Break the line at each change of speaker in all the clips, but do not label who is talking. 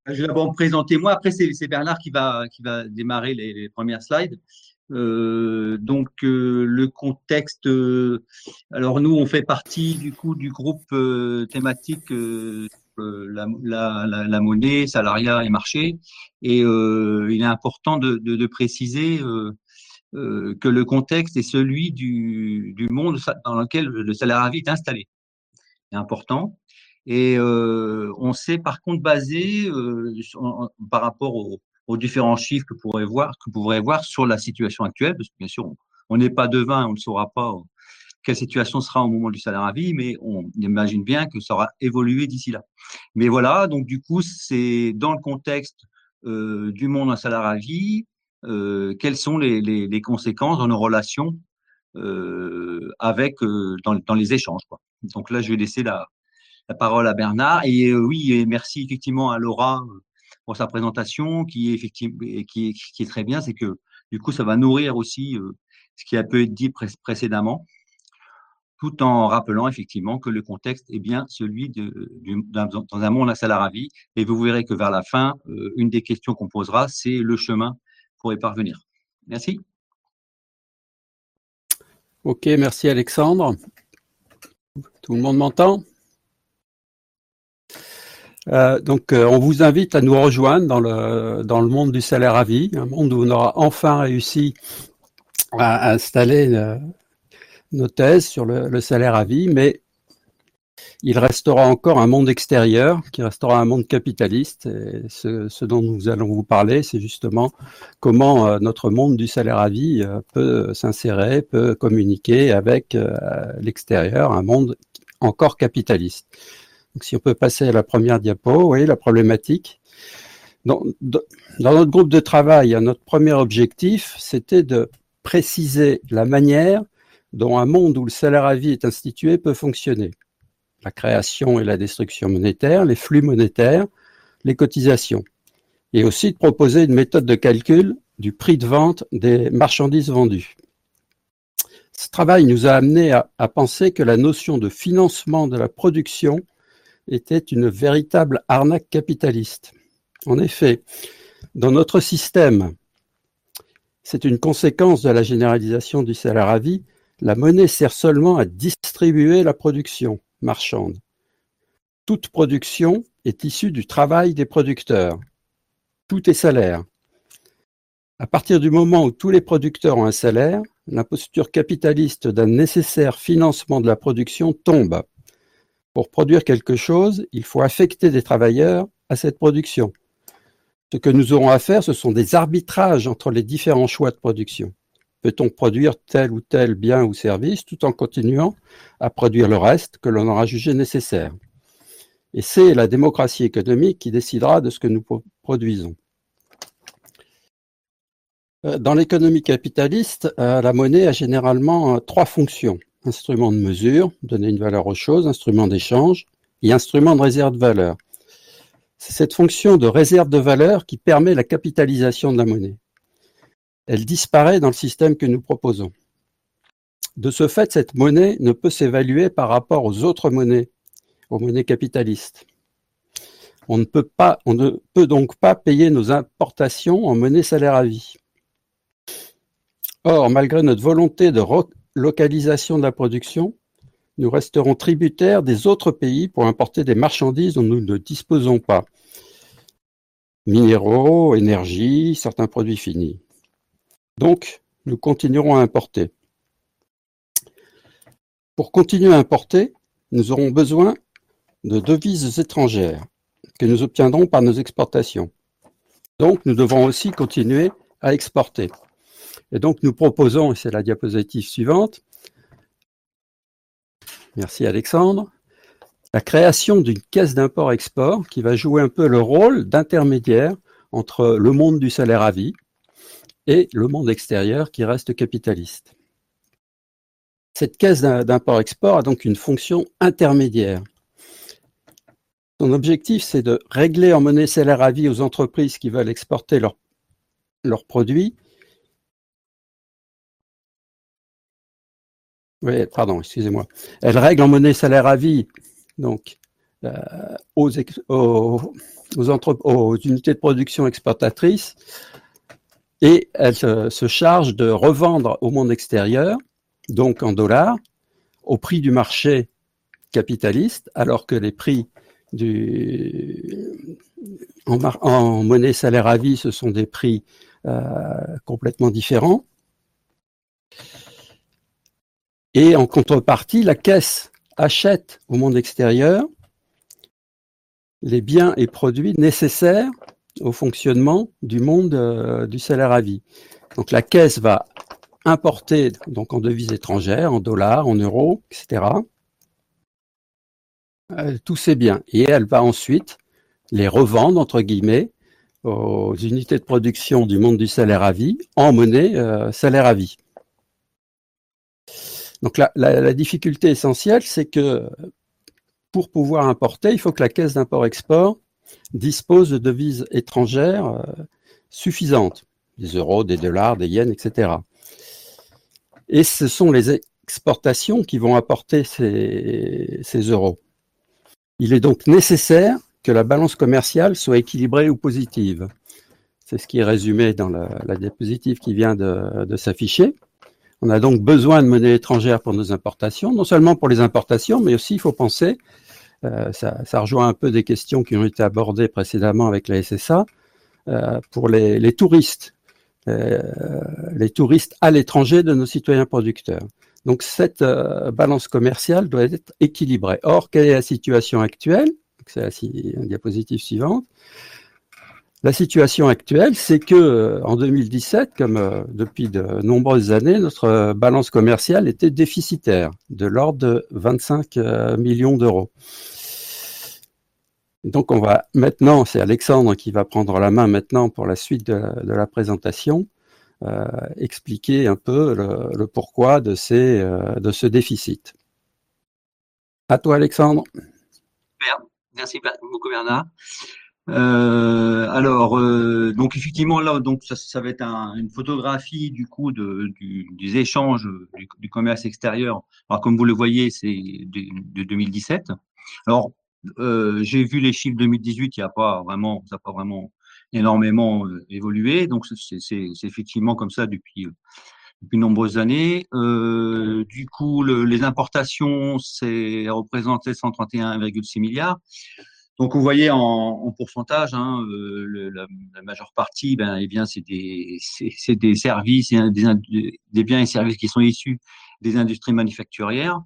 Je vais d'abord me présenter moi. Après, c'est Bernard qui va démarrer les premières slides. Le contexte. Alors nous, on fait partie du coup du groupe thématique la monnaie, salariat et marché. Et il est important de préciser que le contexte est celui du monde dans lequel le salariat à vie est installé. C'est important. Et on s'est par contre basé par rapport aux différents chiffres que vous pourrez voir sur la situation actuelle, parce que bien sûr, on n'est pas devin, on ne saura pas quelle situation sera au moment du salaire à vie, mais on imagine bien que ça aura évolué d'ici là. Mais voilà, donc du coup, c'est dans le contexte du monde d'un salaire à vie, quelles sont les conséquences dans nos relations dans les échanges, quoi. Donc là, je vais laisser la parole à Bernard. Et oui, et merci effectivement à Laura pour sa présentation, qui est effectivement qui est très bien. C'est que du coup, ça va nourrir aussi ce qui a pu être dit précédemment, tout en rappelant effectivement que le contexte est bien celui dans un monde à salaire à vie. Et vous verrez que vers la fin, une des questions qu'on posera, c'est le chemin pour y parvenir. Merci.
Ok, merci Alexandre. Tout le monde m'entend ? On vous invite à nous rejoindre dans le monde du salaire à vie, un monde où on aura enfin réussi à installer nos thèses sur le salaire à vie, mais il restera encore un monde extérieur, qui restera un monde capitaliste. Et ce dont nous allons vous parler, c'est justement comment notre monde du salaire à vie peut s'insérer, peut communiquer avec l'extérieur, un monde encore capitaliste. Donc, si on peut passer à la première diapo, vous voyez la problématique. Dans notre groupe de travail, notre premier objectif, c'était de préciser la manière dont un monde où le salaire à vie est institué peut fonctionner. La création et la destruction monétaire, les flux monétaires, les cotisations. Et aussi de proposer une méthode de calcul du prix de vente des marchandises vendues. Ce travail nous a amené à penser que la notion de financement de la production était une véritable arnaque capitaliste. En effet, dans notre système, c'est une conséquence de la généralisation du salaire à vie, la monnaie sert seulement à distribuer la production marchande. Toute production est issue du travail des producteurs. Tout est salaire. À partir du moment où tous les producteurs ont un salaire, l'imposture capitaliste d'un nécessaire financement de la production tombe. Pour produire quelque chose, il faut affecter des travailleurs à cette production. Ce que nous aurons à faire, ce sont des arbitrages entre les différents choix de production. Peut-on produire tel ou tel bien ou service tout en continuant à produire le reste que l'on aura jugé nécessaire? Et c'est la démocratie économique qui décidera de ce que nous produisons. Dans l'économie capitaliste, la monnaie a généralement trois fonctions. Instrument de mesure, donner une valeur aux choses, instrument d'échange et instrument de réserve de valeur. C'est cette fonction de réserve de valeur qui permet la capitalisation de la monnaie. Elle disparaît dans le système que nous proposons. De ce fait, cette monnaie ne peut s'évaluer par rapport aux autres monnaies, aux monnaies capitalistes. On ne peut donc pas payer nos importations en monnaie salaire à vie. Or, malgré notre volonté de relocalisation de la production, nous resterons tributaires des autres pays pour importer des marchandises dont nous ne disposons pas. Minéraux, énergie, certains produits finis. Donc, nous continuerons à importer. Pour continuer à importer, nous aurons besoin de devises étrangères que nous obtiendrons par nos exportations. Donc, nous devrons aussi continuer à exporter. Et donc, nous proposons, et c'est la diapositive suivante, merci Alexandre, la création d'une caisse d'import-export qui va jouer un peu le rôle d'intermédiaire entre le monde du salaire à vie et le monde extérieur qui reste capitaliste. Cette caisse d'import-export a donc une fonction intermédiaire. Son objectif, c'est de régler en monnaie salaire à vie aux entreprises qui veulent exporter leurs produits. Oui, pardon, excusez-moi. Elle règle en monnaie salaire à vie donc aux aux unités de production exportatrices, et elles se chargent de revendre au monde extérieur, donc en dollars, au prix du marché capitaliste, alors que les prix en monnaie salaire à vie, ce sont des prix complètement différents. Et en contrepartie, la caisse achète au monde extérieur les biens et produits nécessaires au fonctionnement du monde du salaire à vie. Donc la caisse va importer donc en devises étrangères, en dollars, en euros, etc. Tous ces biens. Et elle va ensuite les revendre, entre guillemets, aux unités de production du monde du salaire à vie en monnaie salaire à vie. Donc la difficulté essentielle, c'est que pour pouvoir importer, il faut que la caisse d'import-export dispose de devises étrangères suffisantes, des euros, des dollars, des yens, etc. Et ce sont les exportations qui vont apporter ces euros. Il est donc nécessaire que la balance commerciale soit équilibrée ou positive. C'est ce qui est résumé dans la diapositive qui vient de s'afficher. On a donc besoin de monnaie étrangère pour nos importations, non seulement pour les importations, mais aussi il faut penser, ça rejoint un peu des questions qui ont été abordées précédemment avec la SSA, pour les touristes à l'étranger de nos citoyens producteurs. Donc cette balance commerciale doit être équilibrée. Or, quelle est la situation actuelle? C'est la diapositive suivante. La situation actuelle, c'est que en 2017, comme depuis de nombreuses années, notre balance commerciale était déficitaire, de l'ordre de 25 millions d'euros. Donc on va maintenant, c'est Alexandre qui va prendre la main maintenant pour la suite de la présentation, expliquer un peu le pourquoi de ce déficit. À toi Alexandre.
Super, merci beaucoup Bernard. Donc effectivement là, donc ça va être une photographie du coup des échanges du commerce extérieur. Alors comme vous le voyez, c'est de 2017. Alors j'ai vu les chiffres 2018, ça n'a pas vraiment énormément évolué. Donc c'est effectivement comme ça depuis de nombreuses années. Du coup, les importations, c'est représenté 131,6 milliards. Donc, vous voyez en pourcentage, hein, la majeure partie, eh bien, c'est des services, des biens et services qui sont issus des industries manufacturières.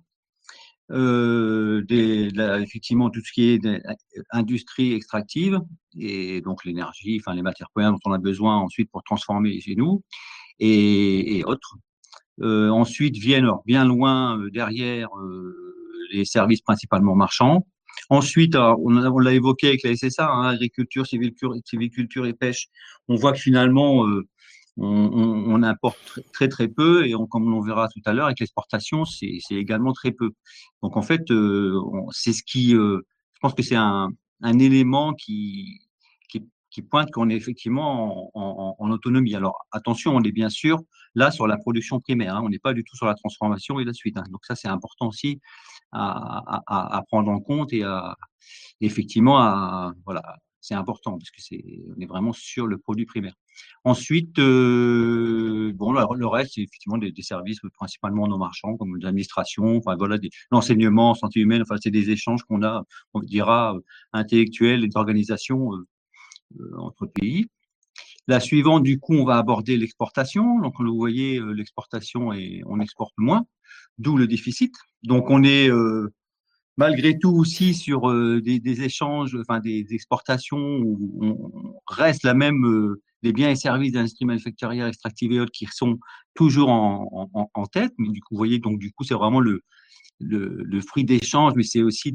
Effectivement, tout ce qui est industrie extractive et donc l'énergie, enfin les matières premières dont on a besoin ensuite pour transformer chez nous et autres. Ensuite viennent bien loin derrière les services principalement marchands. Ensuite, on l'a évoqué avec la SSA, hein, agriculture, sylviculture et pêche. On voit que finalement, on importe très très peu et comme on verra tout à l'heure avec l'exportation, c'est également très peu. Donc en fait, c'est ce qui, je pense que c'est un élément qui pointe qu'on est effectivement en autonomie. Alors attention, on est bien sûr là sur la production primaire, hein, on n'est pas du tout sur la transformation et la suite. Hein. Donc ça c'est important aussi à prendre en compte et effectivement voilà, c'est important parce que on est vraiment sur le produit primaire. Ensuite, bon, le reste, c'est effectivement des services principalement non marchands, comme l'administration, enfin voilà, l'enseignement, santé humaine, enfin c'est des échanges qu'on a, on dira, intellectuels et d'organisation entre pays. La suivante, du coup, on va aborder l'exportation. Donc, vous voyez, l'exportation on exporte moins, d'où le déficit. Donc, on est malgré tout aussi sur des échanges, enfin des exportations où on reste la même les biens et services d'industrie manufacturière, extractive et autres qui sont toujours en tête. Mais du coup, vous voyez, donc du coup, c'est vraiment le fruit d'échanges, mais c'est aussi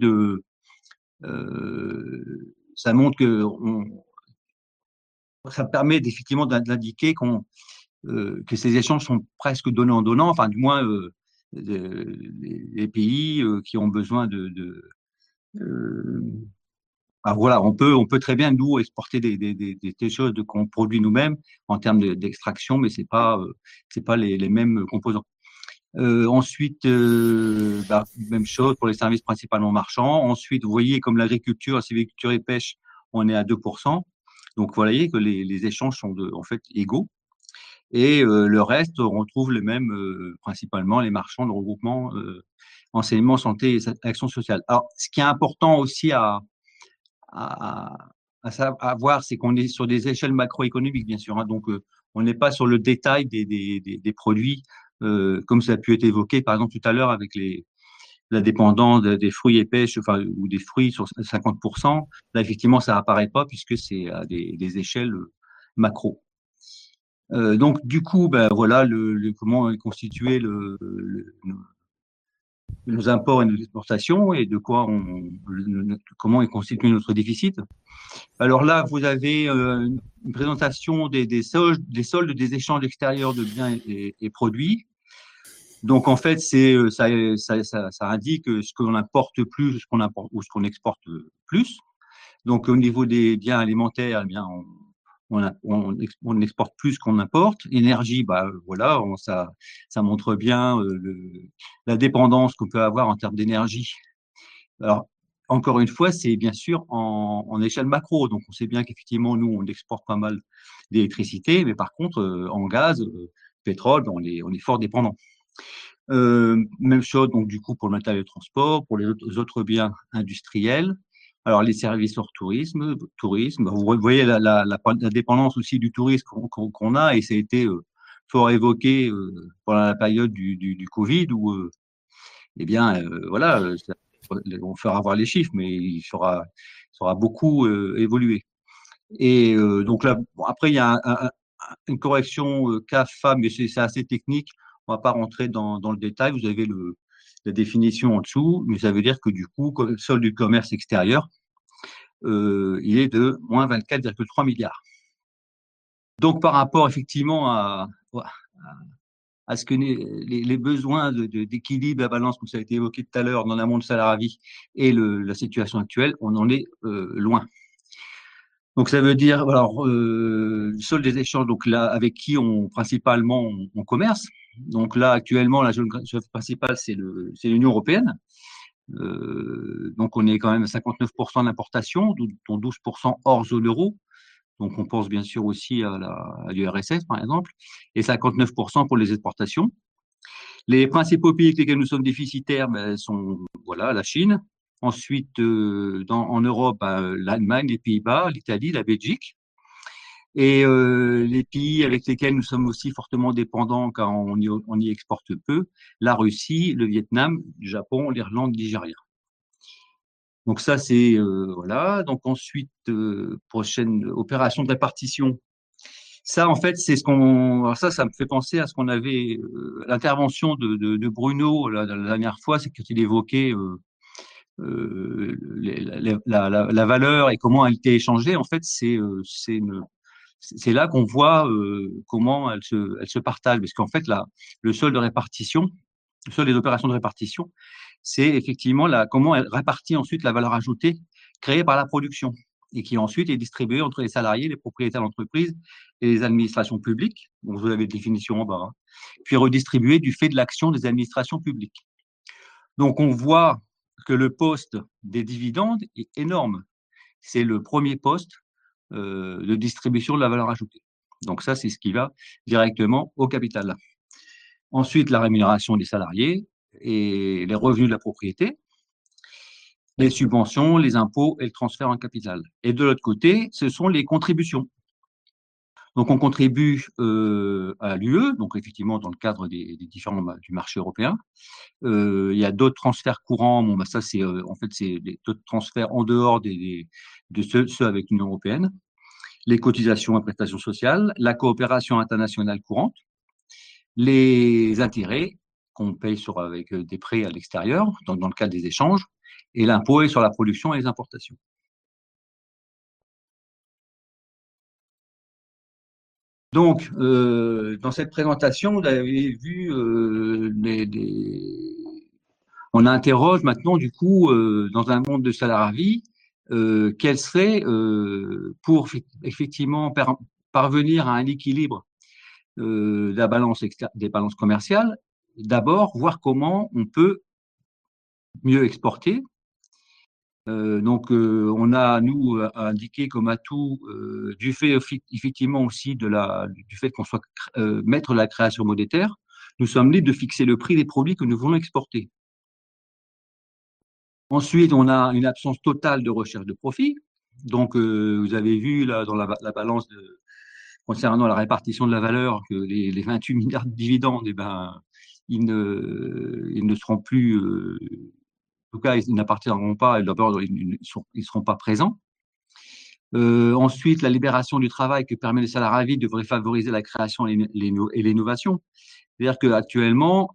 ça montre que ça permet effectivement d'indiquer que ces échanges sont presque donnant-donnant, enfin du moins les pays qui ont besoin voilà, on peut très bien nous exporter des choses qu'on produit nous-mêmes en termes d'extraction, mais c'est pas les mêmes composants. Ensuite, même chose pour les services principalement marchands. Ensuite, vous voyez comme l'agriculture, la sylviculture et pêche, on est à 2%. Donc, vous voyez que les échanges sont en fait égaux. Et le reste, on retrouve les mêmes, principalement les marchands de regroupement, enseignement, santé et action sociale. Alors, ce qui est important aussi à, à voir, c'est qu'on est sur des échelles macroéconomiques, bien sûr. Hein. Donc, on n'est pas sur le détail des produits, comme ça a pu être évoqué, par exemple, tout à l'heure avec la dépendance des fruits et pêches, enfin, ou des fruits sur 50%. Là, effectivement, ça apparaît pas puisque c'est à des échelles macro. Donc, du coup, ben, voilà comment est constitué nos imports et nos exportations et de quoi comment est constitué notre déficit. Alors là, vous avez une présentation des soldes des échanges extérieurs de biens et produits. Donc en fait, ça indique ce qu'on importe plus, ce qu'on importe ou ce qu'on exporte plus. Donc au niveau des biens alimentaires, eh bien on exporte plus qu'on importe. Énergie, bah voilà, ça montre bien la dépendance qu'on peut avoir en termes d'énergie. Alors encore une fois, c'est bien sûr en échelle macro. Donc on sait bien qu'effectivement nous on exporte pas mal d'électricité, mais par contre en gaz, pétrole, on est fort dépendant. Même chose, donc du coup, pour le matériel de transport, pour les autres biens industriels. Alors, les services hors tourisme, vous voyez la dépendance aussi du tourisme qu'on a, et ça a été fort évoqué pendant la période du Covid, où, eh bien, voilà, on fera voir les chiffres, mais ça aura beaucoup évolué. Et donc là, bon, après, il y a une correction CAFA, mais c'est assez technique. On va pas rentrer dans le détail. Vous avez la définition en dessous, mais ça veut dire que du coup, le solde du commerce extérieur, il est de moins 24,3 milliards. Donc, par rapport effectivement à ce que les besoins d'équilibre, la balance, comme ça a été évoqué tout à l'heure dans la monde salaire à vie et la situation actuelle, on en est loin. Donc ça veut dire alors le solde des échanges, donc là avec qui principalement on commerce. Donc là actuellement la zone principale c'est l'Union européenne. Donc on est quand même à 59% d'importation, dont 12% hors zone euro. Donc on pense bien sûr aussi à l'URSS par exemple, et 59% pour les exportations. Les principaux pays avec lesquels nous sommes déficitaires sont voilà la Chine. Ensuite, en Europe, l'Allemagne, les Pays-Bas, l'Italie, la Belgique. Et les pays avec lesquels nous sommes aussi fortement dépendants car on y exporte peu, la Russie, le Vietnam, le Japon, l'Irlande, le Nigeria. Donc ça, c'est voilà. Donc ensuite, prochaine opération de répartition. Ça, en fait, c'est alors ça me fait penser à ce qu'on avait, l'intervention de Bruno la dernière fois, c'est qu'il évoquait la valeur et comment elle était échangée. En fait, c'est là qu'on voit comment elle se partage. Parce qu'en fait, le solde de répartition, le solde des opérations de répartition, c'est effectivement comment elle répartit ensuite la valeur ajoutée créée par la production et qui ensuite est distribuée entre les salariés, les propriétaires d'entreprise et les administrations publiques. Donc, vous avez une définition en bas. Hein. Puis redistribuée du fait de l'action des administrations publiques. Donc, on voit que le poste des dividendes est énorme. C'est le premier poste de distribution de la valeur ajoutée. Donc ça, c'est ce qui va directement au capital. Ensuite, la rémunération des salariés et les revenus de la propriété, les subventions, les impôts et le transfert en capital. Et de l'autre côté, ce sont les contributions. Donc on contribue à l'UE, donc effectivement dans le cadre des différents du marché européen. Il y a d'autres transferts courants. Bon, ça c'est en fait c'est d'autres transferts en dehors de ceux avec l'Union européenne. Les cotisations et prestations sociales, la coopération internationale courante, les intérêts qu'on paye avec des prêts à l'extérieur, dans le cadre des échanges, et l'impôt sur la production et les importations. Donc, dans cette présentation, vous avez vu on interroge maintenant, du coup, dans un monde de salaire à vie, quel serait, pour effectivement parvenir à un équilibre des balances commerciales, d'abord voir comment on peut mieux exporter On a, nous, indiqué comme atout, du fait effectivement aussi du fait qu'on soit maître de la création monétaire, nous sommes libres de fixer le prix des produits que nous voulons exporter. Ensuite, on a une absence totale de recherche de profit. Donc, vous avez vu là dans la balance concernant la répartition de la valeur que les 28 milliards de dividendes, eh ben, ils ne seront plus, en tout cas, ils n'appartiendront pas, d'abord, ils ne seront pas présents. Ensuite, la libération du travail que permet le salariat vie devrait favoriser la création et l'innovation. C'est-à-dire qu'actuellement,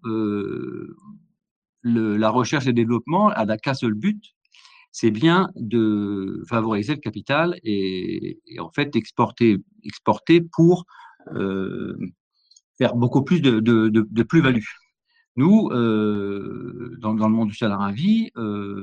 la recherche et le développement n'a qu'un seul but, c'est bien de favoriser le capital et en fait exporter pour euh, faire beaucoup plus de plus-value. Nous, dans le monde du salariat à vie,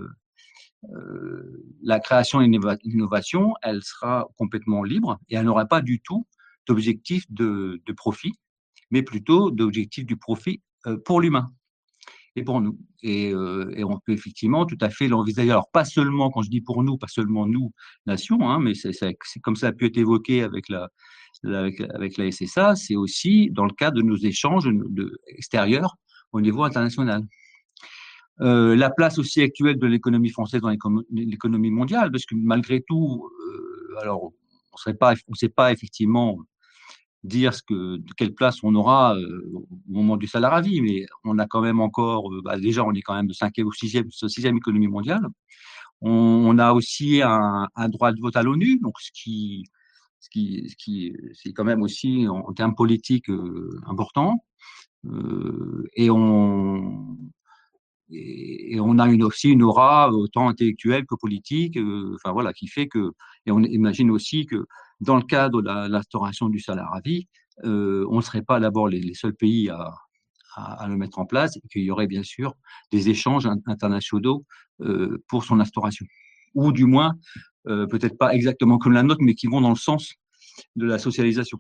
la création et l'innovation, elle sera complètement libre et elle n'aura pas du tout d'objectif de profit, mais plutôt d'objectif du profit pour l'humain et pour nous. Et on peut effectivement tout à fait l'envisager. Alors, pas seulement, quand je dis pour nous, pas seulement nous, nation, hein, mais c'est comme ça a pu être évoqué avec la SSA, c'est aussi dans le cadre de nos échanges extérieurs au niveau international. La place aussi actuelle de l'économie française dans l'économie mondiale, parce que malgré tout, alors on ne sait pas effectivement dire quelle place on aura au moment du salariat à vie, mais on a quand même encore, déjà on est quand même de cinquième ou sixième économie mondiale. On a aussi un droit de vote à l'ONU, donc c'est quand même aussi en termes politiques important. Et on a aussi une aura autant intellectuelle que politique, enfin voilà, qui fait que, et on imagine aussi que dans le cadre de l'instauration du salaire à vie, on ne serait pas d'abord les seuls pays à le mettre en place, et qu'il y aurait bien sûr des échanges internationaux pour son instauration. Ou du moins, peut-être pas exactement comme la nôtre, mais qui vont dans le sens de la socialisation.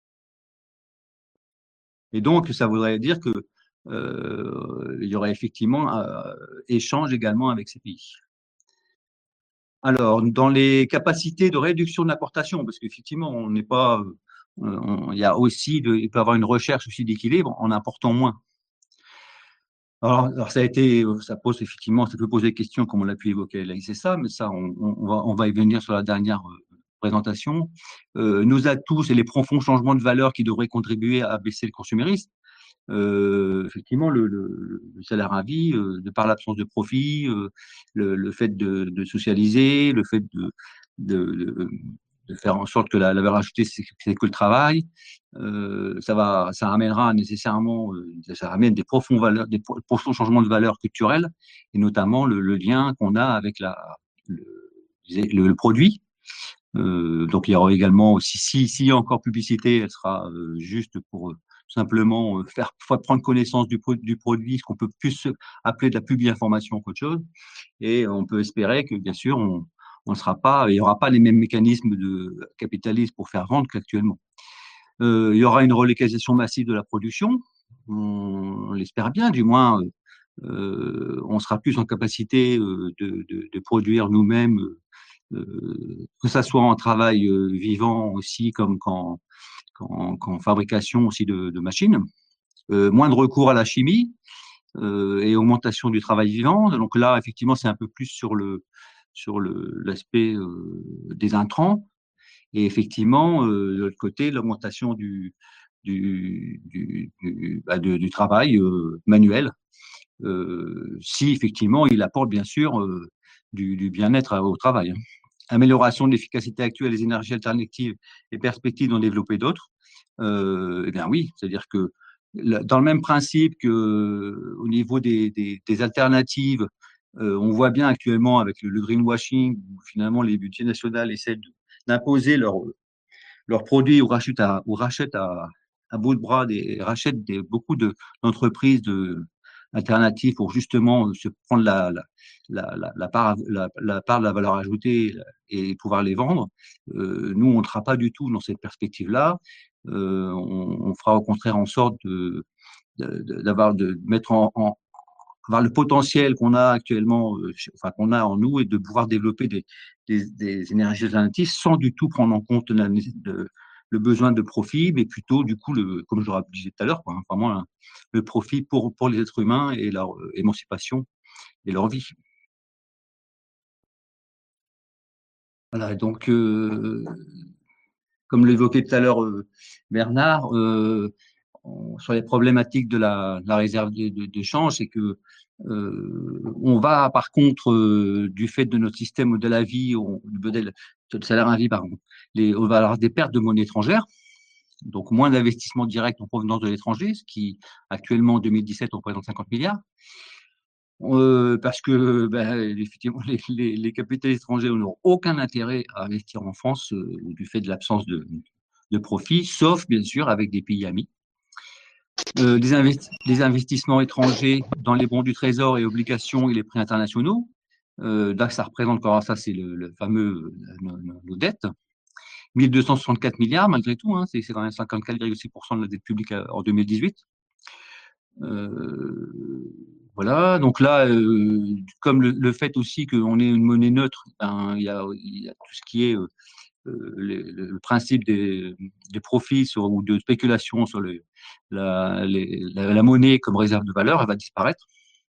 Et donc, ça voudrait dire que il y aurait effectivement échange également avec ces pays. Alors, dans les capacités de réduction de l'importation, parce qu'effectivement, on n'est pas, il y a aussi, il peut y avoir une recherche aussi d'équilibre en important moins. Alors, ça pose effectivement, ça peut poser des questions comme on l'a pu évoquer là, c'est ça, mais ça, on va y venir sur la dernière présentation. Nos atouts, c'est les profonds changements de valeur qui devraient contribuer à baisser le consumérisme. Effectivement, le salaire à vie, de par l'absence de profit, le fait de socialiser, le fait de, de faire en sorte que la valeur ajoutée, c'est que le travail, ça amènera nécessairement, ça amène des profonds valeurs, des profonds changements de valeur culturelle, et notamment le lien qu'on a avec le produit. Donc il y aura également aussi, s'il y a encore publicité, elle sera juste pour simplement faire prendre connaissance du produit, ce qu'on peut plus appeler de la publi-information qu'autre chose. Et on peut espérer que, bien sûr, on sera pas, il n'y aura pas les mêmes mécanismes de capitalisme pour faire vendre qu'actuellement. Il y aura une relocalisation massive de la production. On l'espère bien, du moins, on sera plus en capacité de produire nous-mêmes, que ça soit en travail vivant aussi, comme qu'en fabrication aussi de machines. Moins de recours à la chimie et augmentation du travail vivant. Donc là, effectivement, c'est un peu plus sur l'aspect des intrants. Et effectivement, de l'autre côté, l'augmentation du travail manuel, si effectivement il apporte bien sûr du bien-être au travail. Amélioration de l'efficacité actuelle des énergies alternatives et perspectives d'en développer d'autres. Eh bien oui, c'est-à-dire que dans le même principe que au niveau des alternatives, on voit bien actuellement avec le greenwashing, où finalement les budgets nationaux essaient d'imposer leurs produits ou rachètent à bout de bras rachètent beaucoup d'entreprises alternatives pour justement se prendre la part de la valeur ajoutée et pouvoir les vendre. Nous, on ne sera pas du tout dans cette perspective-là. On fera au contraire en sorte de mettre avoir le potentiel qu'on a actuellement, enfin qu'on a en nous, et de pouvoir développer des énergies alternatives sans du tout prendre en compte le besoin de profit, mais plutôt du coup, comme je le disais tout à l'heure, quoi, hein, vraiment le profit pour les êtres humains et leur émancipation et leur vie. Voilà, donc comme l'évoquait tout à l'heure Bernard, sur les problématiques de la réserve de change, c'est que on va par contre, du fait de notre système de la vie, du modèle de salaire à vie, pardon, on va avoir des pertes de monnaie étrangère, donc moins d'investissements directs en provenance de l'étranger, ce qui actuellement en 2017 représente 50 milliards. Parce que effectivement, les capitaux étrangers n'auront aucun intérêt à investir en France du fait de l'absence de profit, sauf bien sûr avec des pays amis. Des investissements étrangers dans les bons du Trésor et obligations et les prêts internationaux. Là, ça représente encore ça, c'est le fameux nos dettes. 1264 milliards malgré tout, hein, c'est quand même 54,6% de la dette publique en 2018. Voilà, donc là, comme le fait aussi qu'on ait une monnaie neutre, ben, il y a tout ce qui est le principe des profits ou de spéculation sur la monnaie comme réserve de valeur, elle va disparaître.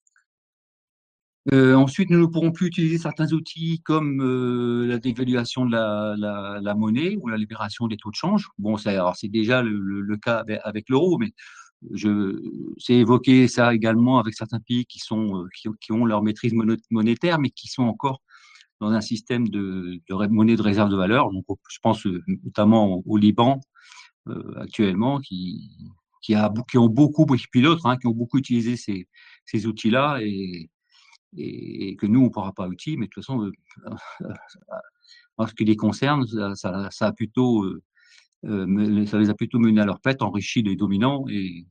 Ensuite, nous ne pourrons plus utiliser certains outils comme la dévaluation de la monnaie ou la libération des taux de change. Bon, c'est déjà le cas avec l'euro, mais c'est évoqué ça également avec certains pays qui ont leur maîtrise monétaire, mais qui sont encore dans un système de monnaie de réserve de valeur. Donc, je pense notamment au Liban actuellement, qui ont beaucoup, puis d'autres, hein, qui ont beaucoup utilisé ces outils-là et que nous, on ne pourra pas utiliser, mais de toute façon, en ce qui les concerne, ça a plutôt, ça les a plutôt menés à leur perte, enrichi les dominants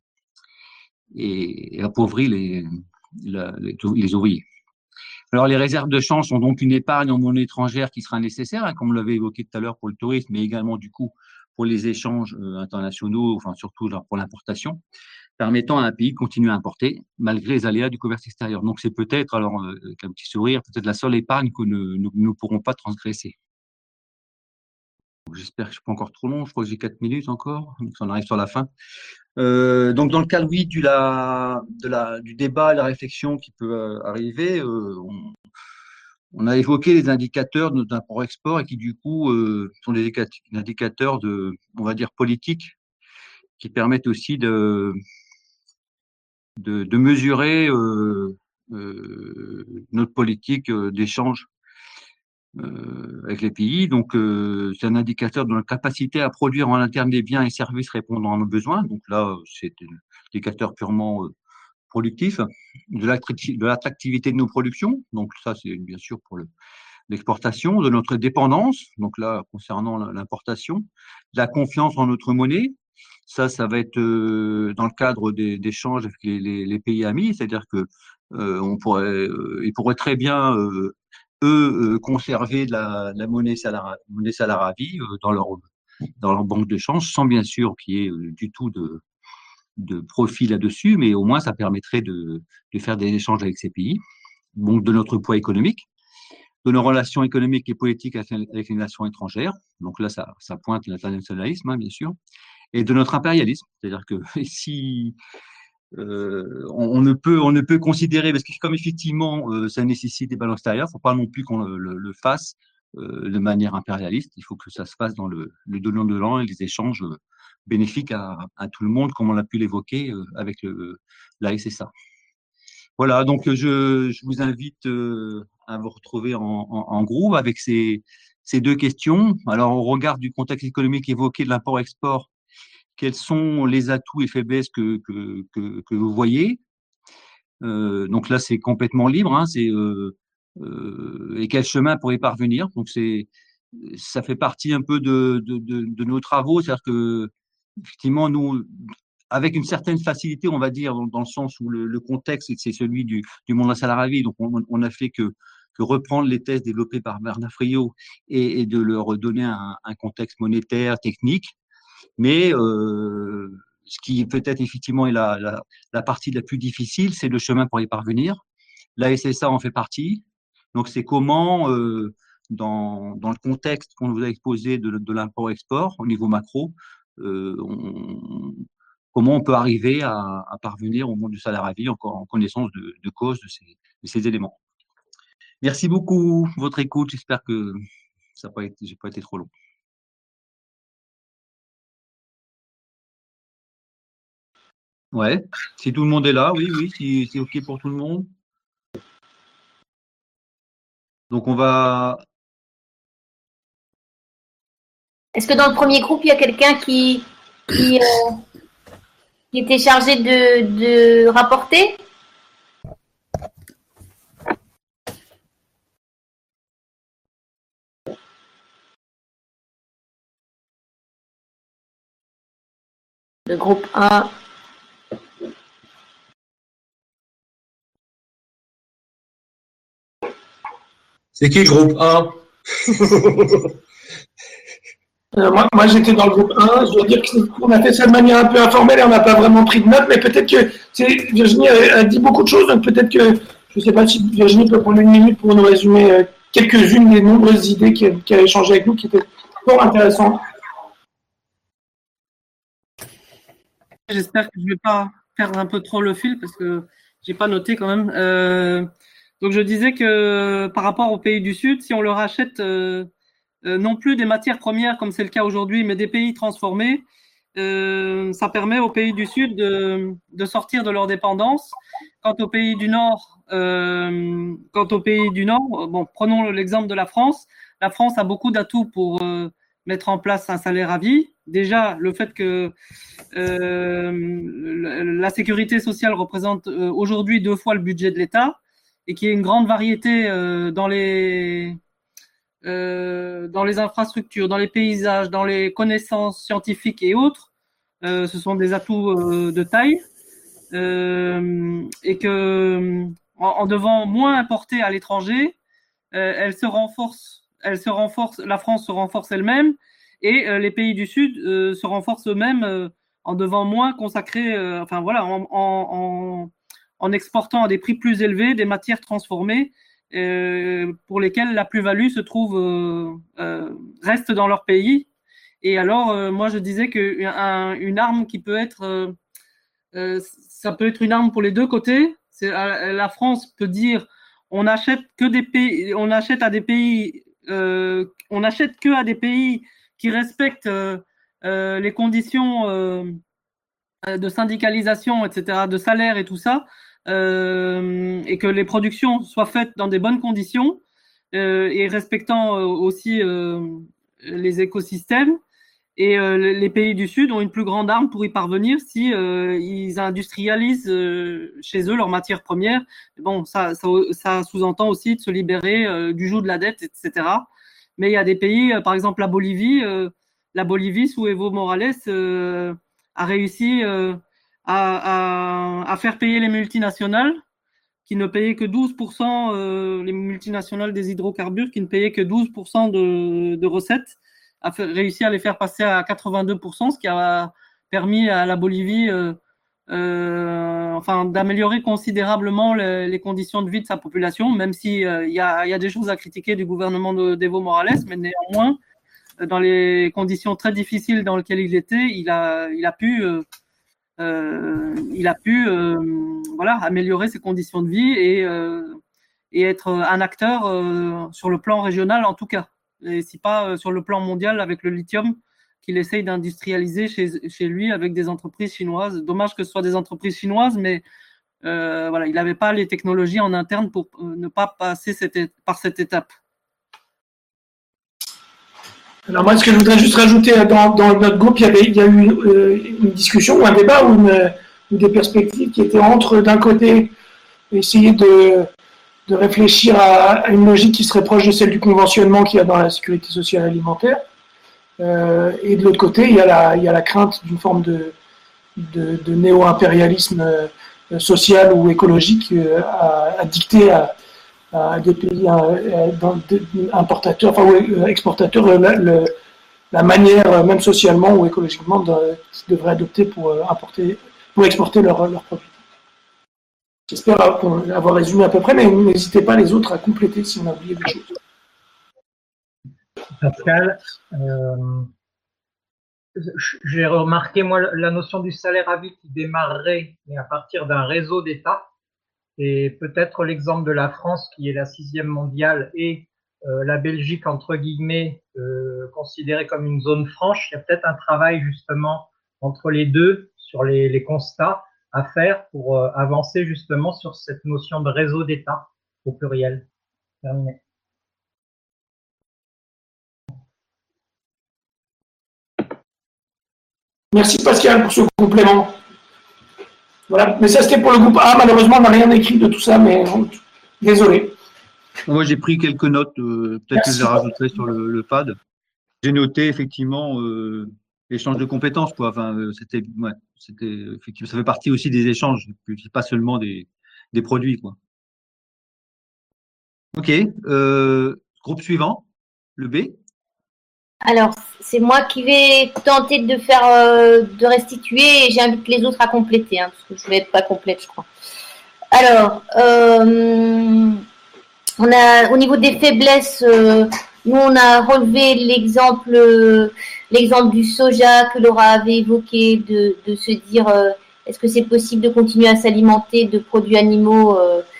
et appauvri les ouvriers. Alors, les réserves de change sont donc une épargne en monnaie étrangère qui sera nécessaire, hein, comme on l'avait évoqué tout à l'heure pour le tourisme, mais également du coup pour les échanges internationaux, enfin surtout pour l'importation, permettant à un pays de continuer à importer malgré les aléas du commerce extérieur. Donc, c'est peut-être, alors, avec un petit sourire, peut-être la seule épargne que nous ne pourrons pas transgresser. J'espère que je ne suis pas encore trop long. Je crois que j'ai 4 minutes encore. Donc, on arrive sur la fin. Donc, dans le cadre, oui, du débat et la réflexion qui peut arriver, on a évoqué les indicateurs d'import-export et qui, du coup, sont des indicateurs on va dire, politiques qui permettent aussi de mesurer notre politique d'échange avec les pays. Donc, c'est un indicateur de notre capacité à produire en interne des biens et services répondant à nos besoins. Donc là, c'est un indicateur purement productif, de l'attractivité de nos productions. Donc ça, c'est bien sûr pour l'exportation, de notre dépendance. Donc là, concernant l'importation, de la confiance en notre monnaie. Ça va être dans le cadre d'échanges avec les pays amis, c'est-à-dire que ils pourraient très bien eux conserver de la monnaie salaravi dans leur banque de change, sans bien sûr qu'il y ait du tout de profit là-dessus, mais au moins ça permettrait de faire des échanges avec ces pays, donc de notre poids économique, de nos relations économiques et politiques avec les nations étrangères. Donc là, ça pointe l'internationalisme, hein, bien sûr, et de notre impérialisme, c'est-à-dire que si on ne peut considérer, parce que comme effectivement ça nécessite des balances extérieures, il ne faut pas non plus qu'on le fasse de manière impérialiste. Il faut que ça se fasse dans le donnant-donnant et les échanges bénéfiques à tout le monde, comme on a pu l'évoquer avec la SSA. Voilà, donc je vous invite à vous retrouver en groupe avec ces deux questions. Alors, au regard du contexte économique évoqué de l'import-export, quels sont les atouts et faiblesses que vous voyez? Donc là, c'est complètement libre, hein, et quel chemin pour y parvenir? Donc ça fait partie un peu de nos travaux, c'est-à-dire que effectivement, nous, avec une certaine facilité, on va dire, dans le sens où le contexte, c'est celui du monde salarié. Donc, on a fait que reprendre les thèses développées par Bernard Friot et de leur donner un contexte monétaire, technique. Mais ce qui peut-être effectivement est la partie la plus difficile, c'est le chemin pour y parvenir. La SSA en fait partie. Donc, c'est comment, dans le contexte qu'on vous a exposé de l'import-export au niveau macro, comment on peut arriver à parvenir au monde du salaire à vie en connaissance de cause de ces éléments. Merci beaucoup pour votre écoute. J'espère que ça n'a pas été trop long. Ouais, si tout le monde est là, oui, si c'est OK pour tout le monde. Donc, on va.
Est-ce que dans le premier groupe, il y a quelqu'un qui était chargé de rapporter? Le groupe 1.
C'est qui le groupe 1?
Moi j'étais dans le groupe 1. Je dois dire qu'on a fait ça de manière un peu informelle et on n'a pas vraiment pris de notes, mais peut-être que Virginie a dit beaucoup de choses, donc peut-être que, je ne sais pas si Virginie peut prendre une minute pour nous résumer quelques-unes des nombreuses idées qu'elle a échangées avec nous, qui étaient fort intéressantes.
J'espère que je ne vais pas perdre un peu trop le fil, parce que je n'ai pas noté quand même. Donc je disais que par rapport aux pays du Sud, si on leur achète non plus des matières premières comme c'est le cas aujourd'hui, mais des pays transformés, ça permet aux pays du Sud de sortir de leur dépendance. Quant aux pays du Nord, bon, prenons l'exemple de la France. La France a beaucoup d'atouts pour mettre en place un salaire à vie. Déjà, le fait que la sécurité sociale représente aujourd'hui 2 fois le budget de l'État, et qu'il y ait une grande variété dans les infrastructures, dans les paysages, dans les connaissances scientifiques et autres, ce sont des atouts de taille, et que en devant moins importer à l'étranger, la France se renforce elle-même, et les pays du Sud se renforcent eux-mêmes en devant moins consacrer, en exportant à des prix plus élevés des matières transformées pour lesquelles la plus-value se trouve reste dans leur pays. Et alors, moi, je disais qu'une arme qui peut être, ça peut être une arme pour les deux côtés. La France peut dire, on achète que à des pays qui respectent les conditions de syndicalisation, etc., de salaire et tout ça, et que les productions soient faites dans des bonnes conditions et respectant aussi les écosystèmes. Et les pays du Sud ont une plus grande arme pour y parvenir si ils industrialisent chez eux leurs matières premières. Bon, ça sous-entend aussi de se libérer du joug de la dette, etc. Mais il y a des pays, par exemple la Bolivie sous Evo Morales a réussi à faire payer les multinationales qui ne payaient que 12%, les multinationales des hydrocarbures qui ne payaient que 12% de recettes, a réussi à les faire passer à 82%, ce qui a permis à la Bolivie d'améliorer considérablement les conditions de vie de sa population, même si y a des choses à critiquer du gouvernement d'Evo Morales, mais néanmoins, dans les conditions très difficiles dans lesquelles il était, il a pu améliorer ses conditions de vie et être un acteur sur le plan régional en tout cas, et si pas sur le plan mondial avec le lithium qu'il essaye d'industrialiser chez lui avec des entreprises chinoises. Dommage que ce soit des entreprises chinoises, mais il n'avait pas les technologies en interne pour ne pas passer par cette étape.
Alors moi, ce que je voudrais juste rajouter dans notre groupe, il y a eu une discussion ou un débat ou des perspectives qui étaient entre, d'un côté, essayer de réfléchir à une logique qui serait proche de celle du conventionnement qu'il y a dans la sécurité sociale alimentaire, et de l'autre côté, il y a la crainte d'une forme de néo-impérialisme social ou écologique à dicter à des pays importateurs, exportateurs, la manière, même socialement ou écologiquement, qu'ils devraient adopter pour exporter leurs produits. J'espère avoir résumé à peu près, mais n'hésitez pas les autres à compléter si on a oublié des choses.
Pascal, j'ai remarqué, moi, la notion du salaire à vie qui démarrerait à partir d'un réseau d'États, et peut-être l'exemple de la France qui est la 6e mondiale et la Belgique, entre guillemets, considérée comme une zone franche. Il y a peut-être un travail justement entre les deux sur les constats à faire pour avancer justement sur cette notion de réseau d'État au pluriel. Terminé.
Merci Pascal pour ce complément. Voilà, mais ça c'était pour le groupe A. Malheureusement, on n'a rien écrit de tout ça, mais désolé.
Moi, j'ai pris quelques notes, peut-être que je les rajouterai sur le pad. J'ai noté effectivement l'échange de compétences, quoi. Enfin, c'était effectivement, ça fait partie aussi des échanges, c'est pas seulement des produits, quoi. Ok, groupe suivant, le B.
Alors, c'est moi qui vais tenter de restituer et j'invite les autres à compléter, hein, parce que je vais être pas complète, je crois. Alors, on a au niveau des faiblesses, nous on a relevé l'exemple du soja que Laura avait évoqué, de se dire est-ce que c'est possible de continuer à s'alimenter de produits animaux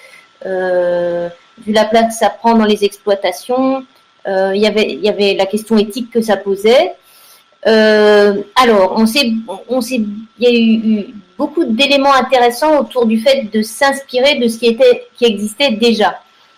vu la place que ça prend dans les exploitations. Il y avait la question éthique que ça posait. Alors, il y a eu beaucoup d'éléments intéressants autour du fait de s'inspirer de ce qui existait déjà.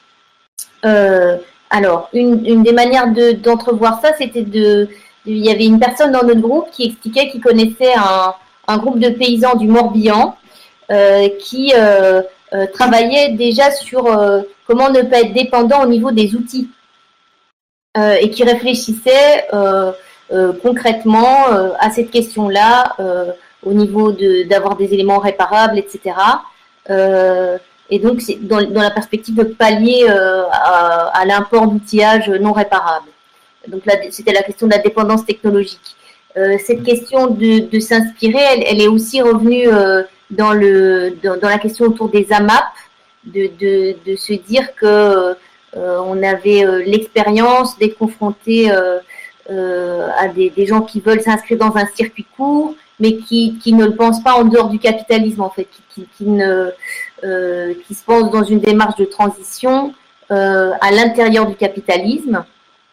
Alors, une des manières d'entrevoir ça, c'était il y avait une personne dans notre groupe qui expliquait qu'il connaissait un groupe de paysans du Morbihan qui travaillait déjà sur comment ne pas être dépendant au niveau des outils et qui réfléchissait concrètement à cette question-là au niveau d'avoir des éléments réparables, etc. Et donc, c'est dans la perspective de pallier à l'import d'outillage non réparable. Donc là, c'était la question de la dépendance technologique. Cette question de s'inspirer, elle est aussi revenue dans la question autour des AMAP, de se dire que on avait l'expérience d'être confronté à des gens qui veulent s'inscrire dans un circuit court, mais qui ne le pensent pas en dehors du capitalisme, en fait, qui se pensent dans une démarche de transition à l'intérieur du capitalisme.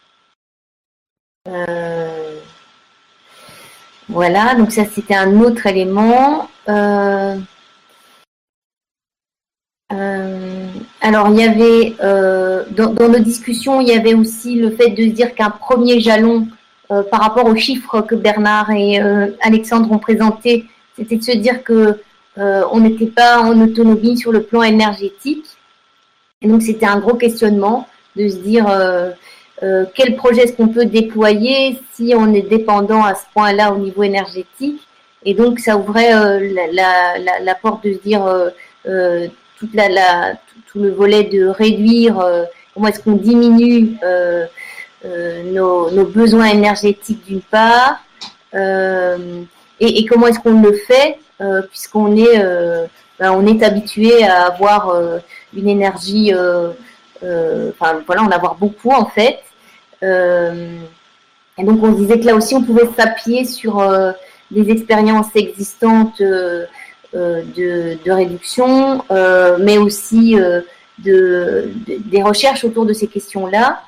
Voilà, donc ça c'était un autre élément. Alors il y avait dans nos discussions, il y avait aussi le fait de se dire qu'un premier jalon par rapport aux chiffres que Bernard et Alexandre ont présentés, c'était de se dire que on n'était pas en autonomie sur le plan énergétique. Et donc c'était un gros questionnement de se dire quel projet est-ce qu'on peut déployer si on est dépendant à ce point-là au niveau énergétique. Et donc ça ouvrait la porte de se dire tout le volet de réduire, comment est-ce qu'on diminue nos besoins énergétiques d'une part, et comment est-ce qu'on le fait, puisqu'on on est habitué à avoir une énergie, en avoir beaucoup en fait. Et donc on se disait que là aussi on pouvait s'appuyer sur des expériences existantes de réduction, mais aussi des recherches autour de ces questions-là.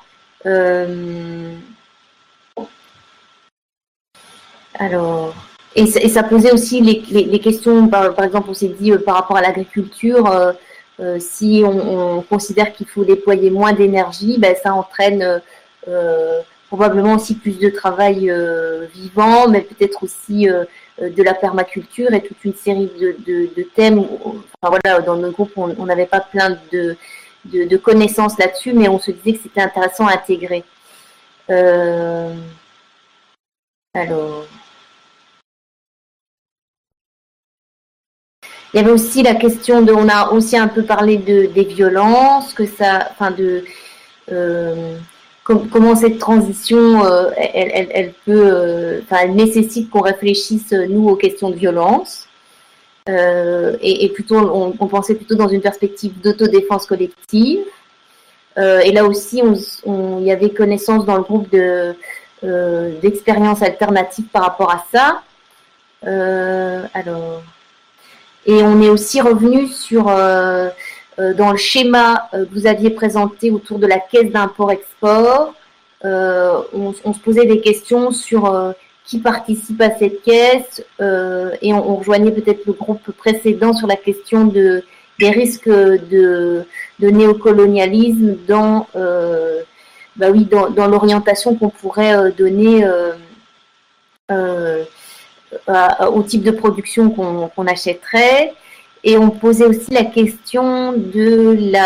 Alors, et ça posait aussi les questions, par exemple, on s'est dit par rapport à l'agriculture, si on considère qu'il faut déployer moins d'énergie, ça entraîne probablement aussi plus de travail vivant, mais peut-être aussi de la permaculture et toute une série de thèmes. Enfin, voilà, dans notre groupe, on n'avait pas plein de connaissances là-dessus, mais on se disait que c'était intéressant à intégrer. Alors, il y avait aussi la question on a aussi un peu parlé des violences, que ça, comment cette transition, elle peut, elle nécessite qu'on réfléchisse nous aux questions de violence. Et plutôt, on pensait plutôt dans une perspective d'autodéfense collective. Et là aussi, il y avait connaissance dans le groupe d'expériences alternatives par rapport à ça. Et on est aussi revenu sur dans le schéma que vous aviez présenté autour de la caisse d'import-export. On se posait des questions sur qui participe à cette caisse et on rejoignait peut-être le groupe précédent sur la question des risques de néocolonialisme dans l'orientation qu'on pourrait donner au type de production qu'on achèterait. Et on posait aussi la question des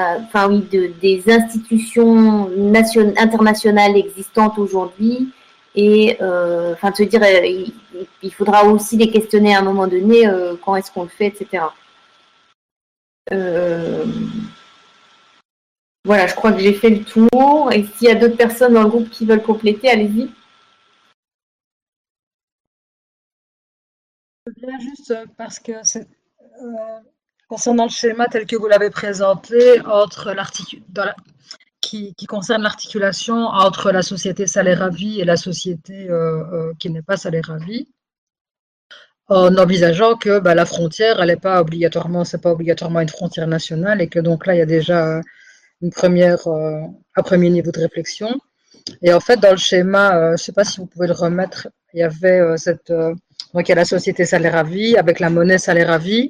institutions internationales existantes aujourd'hui. Et de se dire, il faudra aussi les questionner à un moment donné, quand est-ce qu'on le fait, etc. Voilà, je crois que j'ai fait le tour. Et s'il y a d'autres personnes dans le groupe qui veulent compléter, allez-y.
Bien, juste parce que c'est concernant le schéma tel que vous l'avez présenté, qui concerne l'articulation entre la société salaire à vie et la société qui n'est pas salaire à vie, en envisageant que la frontière, elle n'est pas obligatoirement, c'est pas obligatoirement une frontière nationale et que donc là il y a déjà un premier niveau de réflexion. Et en fait, dans le schéma, je ne sais pas si vous pouvez le remettre, il y avait donc il y a la société salaire à vie avec la monnaie salaire à vie.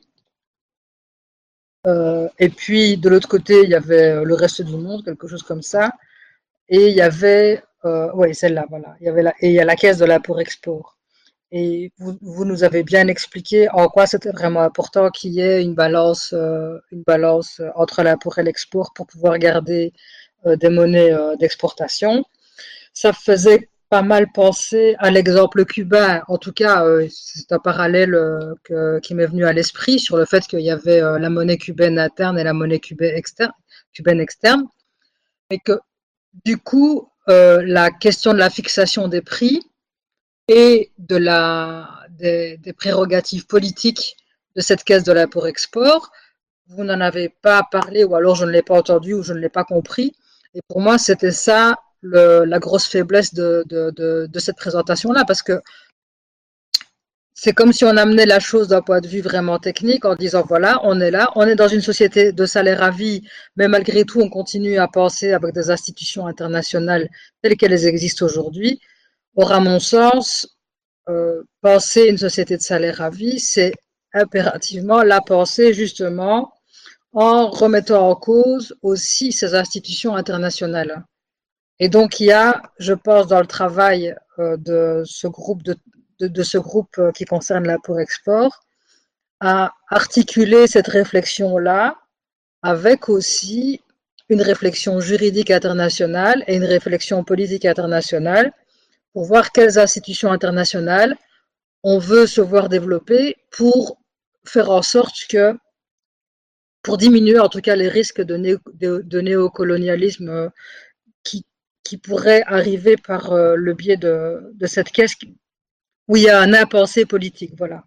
Et puis de l'autre côté, il y avait le reste du monde, quelque chose comme ça. Et il y avait, oui, celle-là, voilà. Et il y a la caisse de l'import-export. Et vous nous avez bien expliqué en quoi c'était vraiment important qu'il y ait une balance entre l'import et l'export pour pouvoir garder des monnaies d'exportation. Ça faisait pas mal penser à l'exemple cubain. En tout cas, c'est un parallèle qui m'est venu à l'esprit sur le fait qu'il y avait la monnaie cubaine interne et la monnaie cubaine externe. Et que, du coup, la question de la fixation des prix et des prérogatives politiques de cette caisse de l'import-export, vous n'en avez pas parlé, ou alors je ne l'ai pas entendu, ou je ne l'ai pas compris. Et pour moi, c'était ça la grosse faiblesse de cette présentation-là, parce que c'est comme si on amenait la chose d'un point de vue vraiment technique en disant voilà, on est là, on est dans une société de salaire à vie, mais malgré tout, on continue à penser avec des institutions internationales telles qu'elles existent aujourd'hui. Or, à mon sens, penser une société de salaire à vie, c'est impérativement la penser justement en remettant en cause aussi ces institutions internationales. Et donc, il y a, je pense, dans le travail de ce groupe qui concerne l'import-export, à articuler cette réflexion-là avec aussi une réflexion juridique internationale et une réflexion politique internationale pour voir quelles institutions internationales on veut se voir développer pour faire en sorte que, pour diminuer en tout cas les risques de néocolonialisme qui pourrait arriver par le biais de cette caisse où il y a un impensé politique, voilà.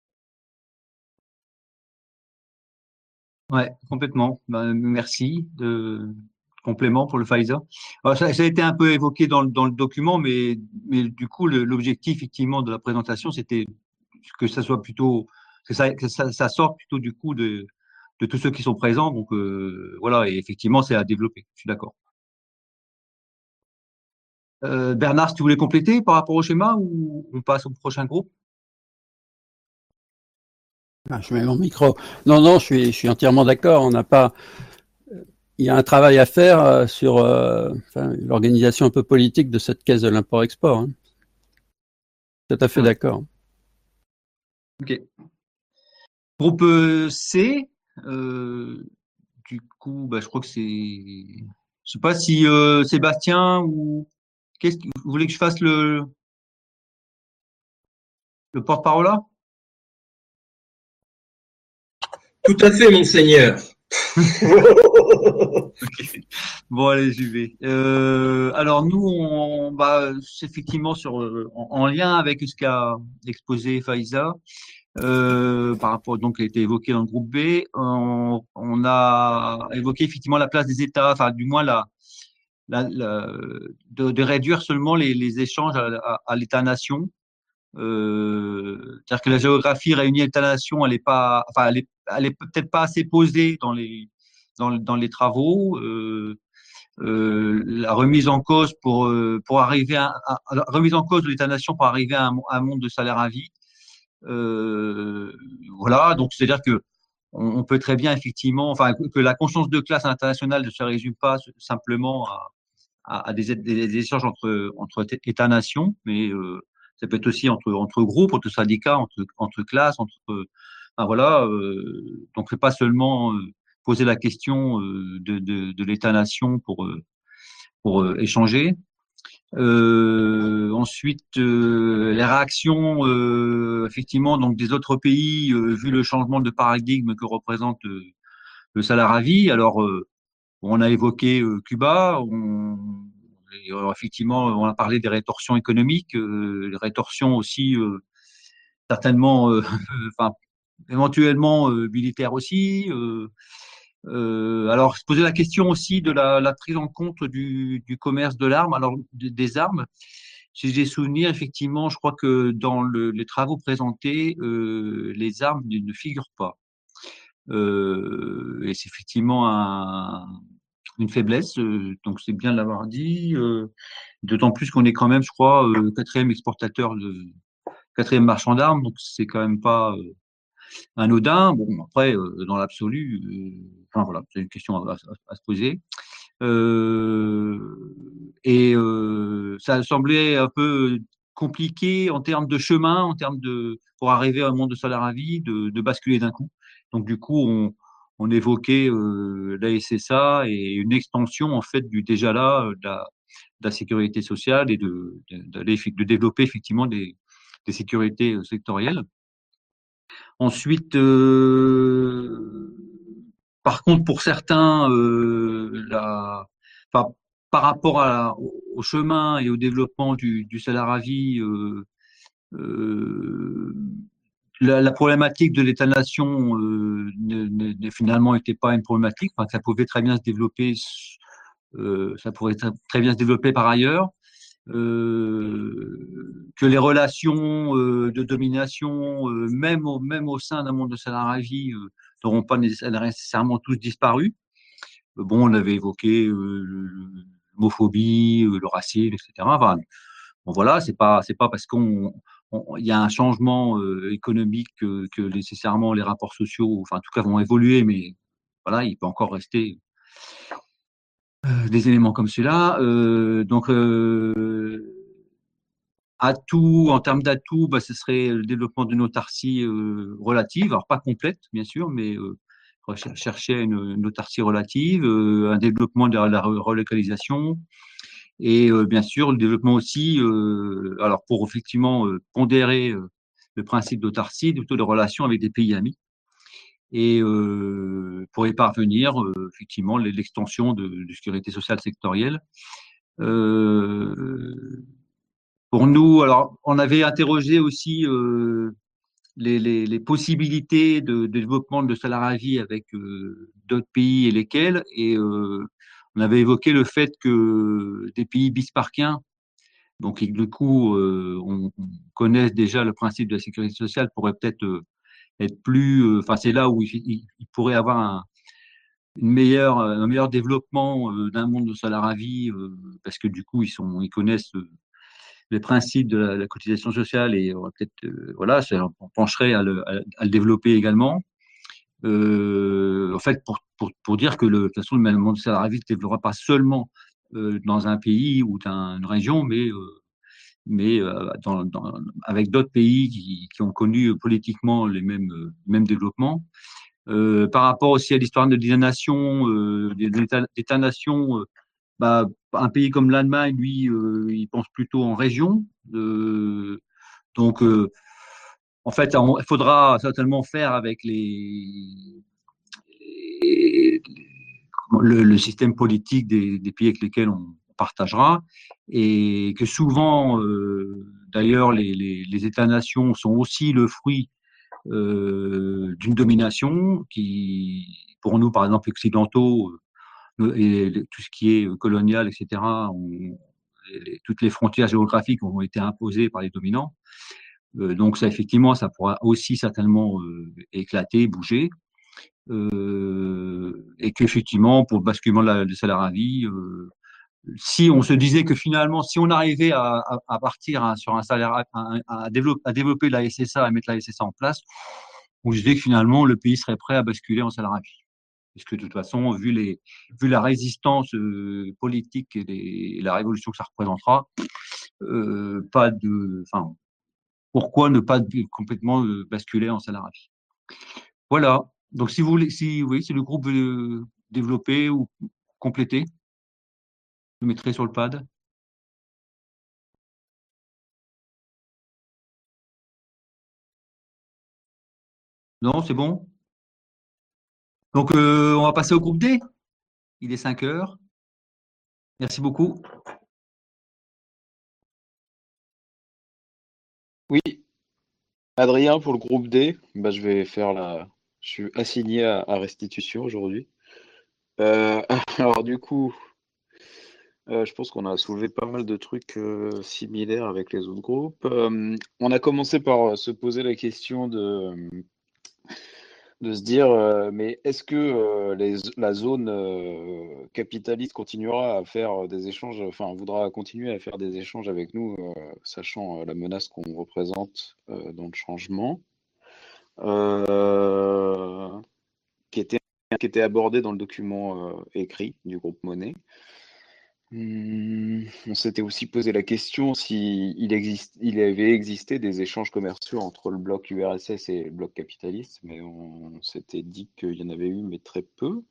Ouais, complètement. Merci de complément pour le Pfizer. Alors, ça a été un peu évoqué dans le document, mais du coup, l'objectif effectivement de la présentation, c'était que ça soit plutôt, que ça sorte plutôt du coup de tous ceux qui sont présents. Donc voilà, et effectivement, c'est à développer. Je suis d'accord. Bernard, si tu voulais compléter par rapport au schéma ou on passe au prochain groupe?
Je mets mon micro. Non, je suis entièrement d'accord. On n'a pas. Il y a un travail à faire sur l'organisation un peu politique de cette caisse de l'import-export. Hein. Tout à fait d'accord.
Ok. Groupe C. Du coup, je crois que c'est. Je sais pas si Sébastien ou vous voulez que je fasse le porte-parole là?
Tout à fait, monseigneur.
Ok. Bon, allez, j'y vais. Alors nous, c'est effectivement en lien avec ce qu'a exposé Faiza, par rapport donc qui a été évoqué dans le groupe B, on a évoqué effectivement la place des États, enfin du moins de réduire seulement les échanges à l'État-nation. C'est-à-dire que la géographie réunie à l'État-nation, elle est peut-être pas assez posée dans les travaux. La remise en cause pour arriver la remise en cause de l'État-nation pour arriver à un monde de salaire à vie. Voilà, donc c'est-à-dire que on peut très bien effectivement, enfin que la conscience de classe internationale ne se résume pas simplement à des échanges entre États-nations, mais ça peut être aussi entre groupes, entre syndicats, entre classes, enfin, voilà. Donc c'est pas seulement poser la question de l'État-nation pour échanger. Ensuite, les réactions effectivement donc des autres pays vu le changement de paradigme que représente le salaire à vie. Alors on a évoqué Cuba, effectivement on a parlé des rétorsions économiques, les rétorsions aussi certainement, enfin éventuellement militaires aussi. Alors, se poser la question aussi de la prise en compte du commerce de l'arme, alors des armes. Si j'ai souvenir, effectivement, je crois que dans les travaux présentés, les armes ne figurent pas. Et c'est effectivement une faiblesse, donc c'est bien de l'avoir dit. D'autant plus qu'on est quand même, je crois, quatrième marchand d'armes, donc c'est quand même pas anodin. Bon, après, dans l'absolu, enfin voilà, c'est une question à se poser. Ça semblait un peu compliqué en termes de chemin, pour arriver à un monde de salaire à vie, de basculer d'un coup. Donc du coup, on évoquait la SSA et une extension en fait du déjà là de la sécurité sociale et de développer effectivement des sécurités sectorielles. Ensuite, par contre, pour certains, enfin, par rapport au chemin et au développement du salaire à vie, euh, la problématique de l'État-nation finalement n'était pas une problématique. Enfin, ça pouvait très bien se développer, ça pourrait très bien se développer par ailleurs. Que les relations de domination, même au sein d'un monde de salariés à vie, n'auront pas nécessairement tous disparu. Bon, on avait évoqué l'homophobie, le racisme, etc. Enfin, bon, voilà, c'est pas parce il y a un changement économique que nécessairement les rapports sociaux, enfin en tout cas, vont évoluer, mais voilà, il peut encore rester des éléments comme cela. En termes d'atouts, ce serait le développement d'une autarcie relative, alors pas complète, bien sûr, mais chercher une autarcie relative, un développement de la relocalisation, et bien sûr le développement aussi, alors pour effectivement pondérer le principe d'autarcie, plutôt de relations avec des pays amis, et pour y parvenir, effectivement, l'extension de sécurité sociale sectorielle. Pour nous, alors, on avait interrogé aussi les possibilités de développement de salariat à vie avec d'autres pays et lesquels. Et on avait évoqué le fait que des pays bismarckiens, donc du coup, on connaît déjà le principe de la sécurité sociale, pourrait peut-être être plus. Enfin, c'est là où il pourrait avoir un meilleur développement d'un monde de salariat à vie, parce que du coup, ils connaissent les principes de la cotisation sociale, et on va peut-être, voilà, on pencherait à le développer également. En fait, pour dire que de toute façon, le monde salarié ne se développera pas seulement dans un pays ou dans une région, mais avec d'autres pays qui ont connu politiquement les mêmes développements. Par rapport aussi à l'histoire des nations, des États-nations, un pays comme l'Allemagne, lui, il pense plutôt en région. Donc, en fait, il faudra certainement faire avec le système politique des pays avec lesquels on partagera, et que souvent, d'ailleurs, les États-nations sont aussi le fruit d'une domination qui, pour nous, par exemple, occidentaux, et tout ce qui est colonial, etc., toutes les frontières géographiques ont été imposées par les dominants. Donc ça, effectivement, ça pourra aussi certainement éclater, bouger. Et qu'effectivement, pour le basculement du salaire à vie, si on se disait que finalement, si on arrivait à partir sur un salaire, à développer la SSA, à mettre la SSA en place, on se disait que finalement, le pays serait prêt à basculer en salaire à vie. Parce que de toute façon, vu la résistance politique et la révolution que ça représentera, pourquoi ne pas complètement basculer en salaire à vie? Voilà. Donc, si vous voulez, si le groupe veut développer ou compléter, je le mettrai sur le pad. Non, c'est bon. Donc, on va passer au groupe D. Il est 5 heures. Merci beaucoup.
Oui, Adrien, pour le groupe D, bah, je suis assigné à restitution aujourd'hui. Alors du coup, je pense qu'on a soulevé pas mal de trucs similaires avec les autres groupes. On a commencé par se poser la question de se dire, mais est-ce que la zone capitaliste continuera à faire des échanges, enfin voudra continuer à faire des échanges avec nous, sachant la menace qu'on représente dans le changement, euh, qui était abordé dans le document écrit du groupe Monnet. On s'était aussi posé la question il avait existé des échanges commerciaux entre le bloc URSS et le bloc capitaliste, mais on s'était dit qu'il y en avait eu, mais très peu.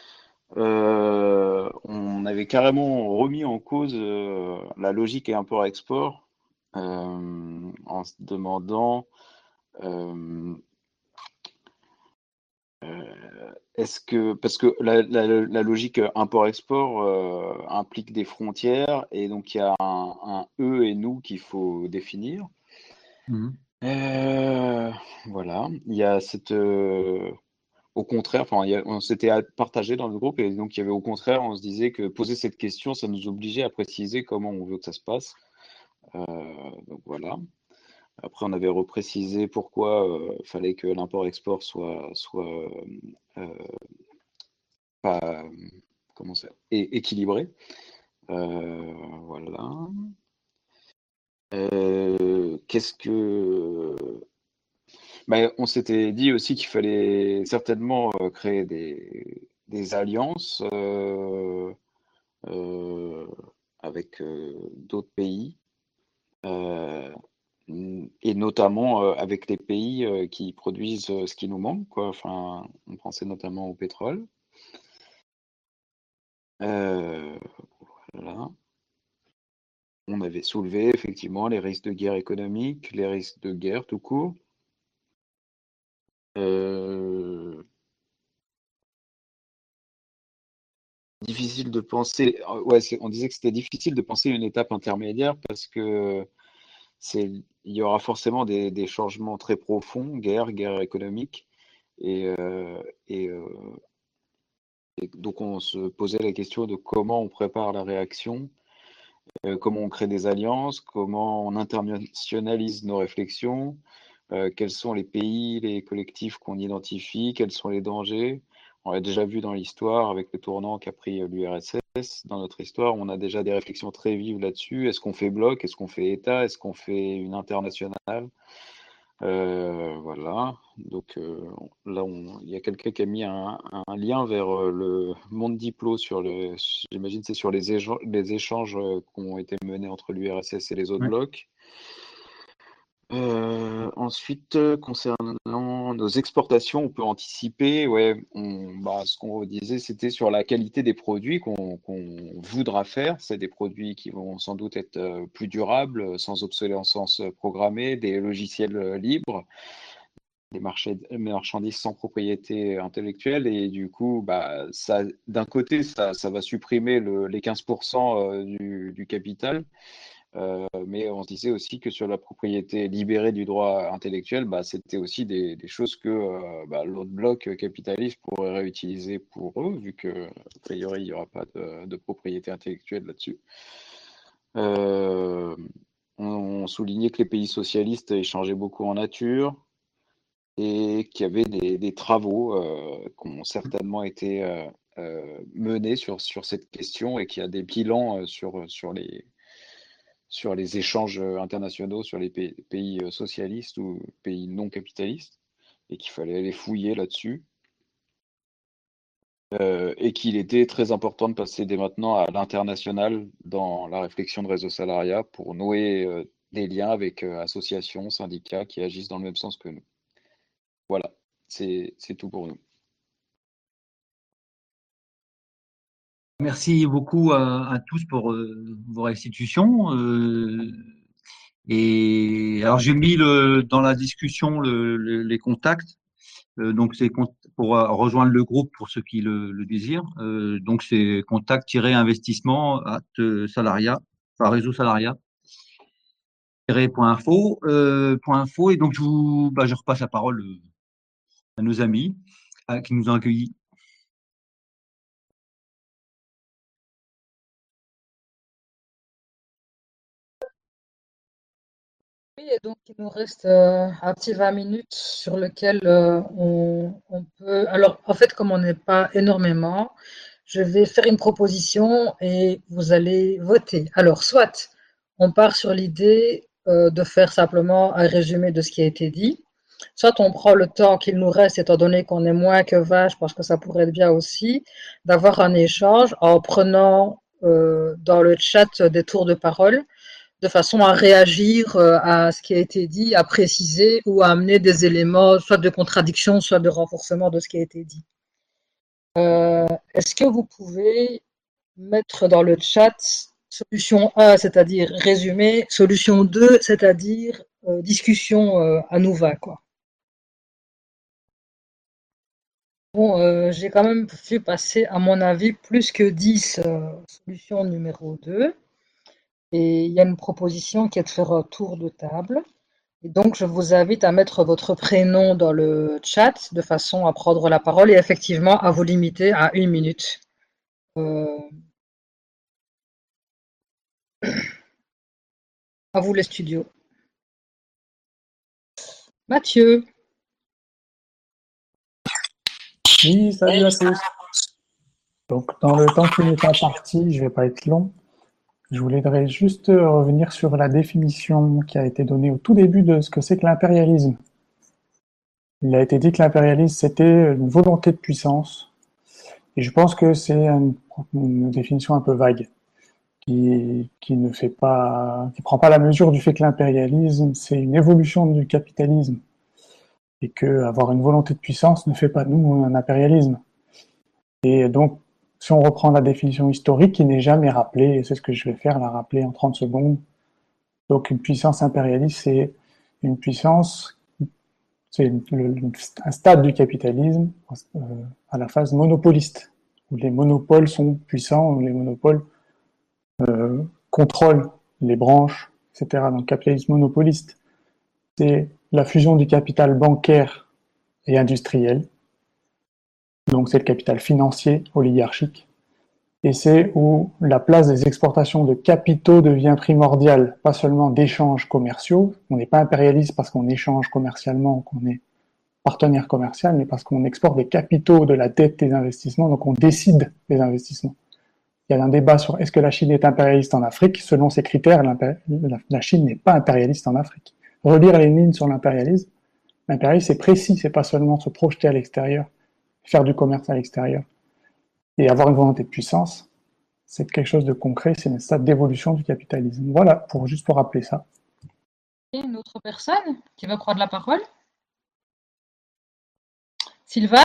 On avait carrément remis en cause la logique et import-export en se demandant parce que la logique import-export implique des frontières et donc il y a un eux et nous qu'il faut définir. Voilà, il y a au contraire, enfin, on s'était partagé dans le groupe et donc il y avait au contraire, on se disait que poser cette question, ça nous obligeait à préciser comment on veut que ça se passe. Donc voilà. Après, on avait reprécisé pourquoi il fallait que l'import-export soit pas équilibré. Voilà. Qu'est-ce que on s'était dit aussi qu'il fallait certainement créer des alliances avec d'autres pays. Et notamment avec les pays qui produisent ce qui nous manque, quoi. Enfin, on pensait notamment au pétrole. Voilà. On avait soulevé effectivement les risques de guerre économique, les risques de guerre tout court. Difficile de penser. Ouais, on disait que c'était difficile de penser une étape intermédiaire parce que il y aura forcément des changements très profonds, guerre économique, et donc on se posait la question de comment on prépare la réaction, comment on crée des alliances, comment on internationalise nos réflexions, quels sont les pays, les collectifs qu'on identifie, quels sont les dangers. On l'a déjà vu dans l'histoire avec le tournant qu'a pris l'URSS. Dans notre histoire, on a déjà des réflexions très vives là-dessus. Est-ce qu'on fait bloc? Est-ce qu'on fait État? Est-ce qu'on fait une internationale? Voilà. Donc là, il y a quelqu'un qui a mis un lien vers le monde diplo j'imagine c'est sur les échanges qui ont été menés entre l'URSS et les autres blocs. Ensuite, concernant nos exportations, on peut anticiper, ce qu'on disait, c'était sur la qualité des produits qu'on voudra faire. C'est des produits qui vont sans doute être plus durables, sans obsolescence programmée, des logiciels libres, marchandises sans propriété intellectuelle. Et du coup, ça, d'un côté, ça va supprimer les 15% du capital. Mais on se disait aussi que sur la propriété libérée du droit intellectuel, c'était aussi des choses que l'autre bloc capitaliste pourrait réutiliser pour eux, vu que a priori il n'y aura pas de propriété intellectuelle là-dessus. On soulignait que les pays socialistes échangeaient beaucoup en nature et qu'il y avait des travaux qui ont certainement été menés sur cette question et qu'il y a des bilans sur les échanges internationaux sur les pays socialistes ou pays non capitalistes, et qu'il fallait aller fouiller là-dessus. Et qu'il était très important de passer dès maintenant à l'international dans la réflexion de réseau salariat pour nouer des liens avec associations, syndicats qui agissent dans le même sens que nous. Voilà, c'est tout pour nous.
Merci beaucoup à tous pour vos restitutions. Et alors j'ai mis dans la discussion les contacts. Donc c'est pour rejoindre le groupe pour ceux qui le désirent. Donc c'est contact-investissement @salaria, enfin réseau salaria .info, et donc je repasse la parole à nos amis qui nous ont accueillis.
Oui, et donc il nous reste un petit 20 minutes sur lequel on peut. Alors, en fait, comme on n'est pas énormément, je vais faire une proposition et vous allez voter. Alors, soit on part sur l'idée de faire simplement un résumé de ce qui a été dit, soit on prend le temps qu'il nous reste, étant donné qu'on est moins que 20, je pense que ça pourrait être bien aussi, d'avoir un échange en prenant dans le chat des tours de parole, de façon à réagir à ce qui a été dit, à préciser ou à amener des éléments, soit de contradiction, soit de renforcement de ce qui a été dit. Est-ce que vous pouvez mettre dans le chat solution 1, c'est-à-dire résumé, solution 2, c'est-à-dire discussion à nous 20, quoi. Bon, j'ai quand même vu passer, à mon avis, plus que 10 solutions numéro 2. Et il y a une proposition qui est de faire un tour de table. Et donc, je vous invite à mettre votre prénom dans le chat de façon à prendre la parole et effectivement à vous limiter à 1 minute. À vous les studios. Mathieu.
Oui, salut à tous. Donc, dans le temps qui m'est imparti, je ne vais pas être long. Je voudrais juste revenir sur la définition qui a été donnée au tout début de ce que c'est que l'impérialisme. Il a été dit que l'impérialisme, c'était une volonté de puissance. Et je pense que c'est une définition un peu vague, qui prend pas la mesure du fait que l'impérialisme, c'est une évolution du capitalisme. Et que avoir une volonté de puissance ne fait pas de nous un impérialisme. Et donc, si on reprend la définition historique qui n'est jamais rappelée, et c'est ce que je vais faire, la rappeler en 30 secondes. Donc une puissance impérialiste, c'est une puissance, c'est un stade du capitalisme à la phase monopoliste, où les monopoles sont puissants, où les monopoles contrôlent les branches, etc. Donc capitalisme monopoliste, c'est la fusion du capital bancaire et industriel. Donc c'est le capital financier, oligarchique, et c'est où la place des exportations de capitaux devient primordiale, pas seulement d'échanges commerciaux. On n'est pas impérialiste parce qu'on échange commercialement, qu'on est partenaire commercial, mais parce qu'on exporte des capitaux, de la dette, des investissements, donc on décide des investissements. Il y a un débat sur est-ce que la Chine est impérialiste en Afrique. Selon ces critères, la Chine n'est pas impérialiste en Afrique. Relire Lénine sur l'impérialisme, l'impérialisme c'est précis, c'est pas seulement se projeter à l'extérieur, faire du commerce à l'extérieur et avoir une volonté de puissance, c'est quelque chose de concret, c'est une stade d'évolution du capitalisme. Voilà, juste pour rappeler ça.
Une autre personne qui veut prendre la parole? Sylvain?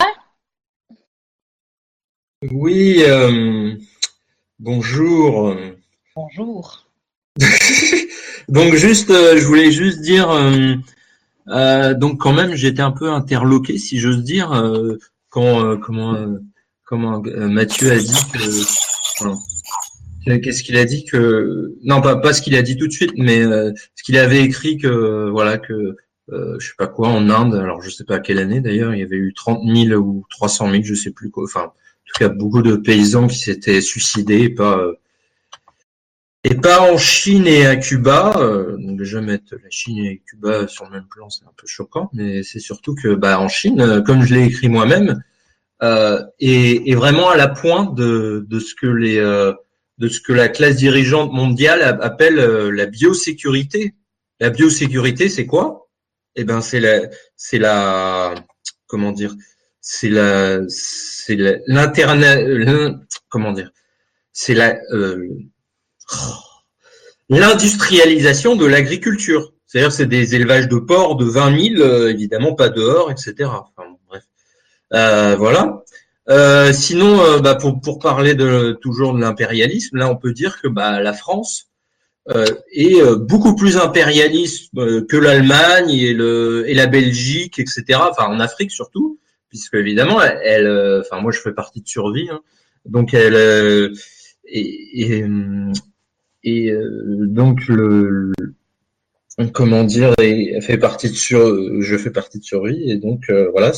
Oui, bonjour.
Bonjour.
Donc je voulais juste dire Donc quand même, j'étais un peu interloqué, si j'ose dire, quand comment Mathieu a dit qu'est-ce qu'il a dit que non pas ce qu'il a dit tout de suite, mais ce qu'il avait écrit que voilà que je sais pas quoi en Inde, alors je sais pas à quelle année d'ailleurs, il y avait eu 30 000 ou 300 000, je sais plus quoi, enfin en tout cas beaucoup de paysans qui s'étaient suicidés et pas en Chine et à Cuba. Donc déjà mettre la Chine et Cuba sur le même plan, c'est un peu choquant, mais c'est surtout que en Chine, comme je l'ai écrit moi-même, est vraiment à la pointe de ce que la classe dirigeante mondiale appelle la biosécurité. La biosécurité, c'est quoi? Eh ben, comment dire, comment dire, c'est l'industrialisation de l'agriculture. C'est-à-dire, c'est des élevages de porcs de 20 000, évidemment pas dehors, etc. Enfin, bref. Voilà. Sinon, pour parler toujours de l'impérialisme, là, on peut dire que la France est beaucoup plus impérialiste que l'Allemagne et la Belgique, etc. Enfin, en Afrique surtout, puisque évidemment, enfin, moi, je fais partie de Survie, hein, donc donc comment dire, je fais partie de Survie, et donc voilà,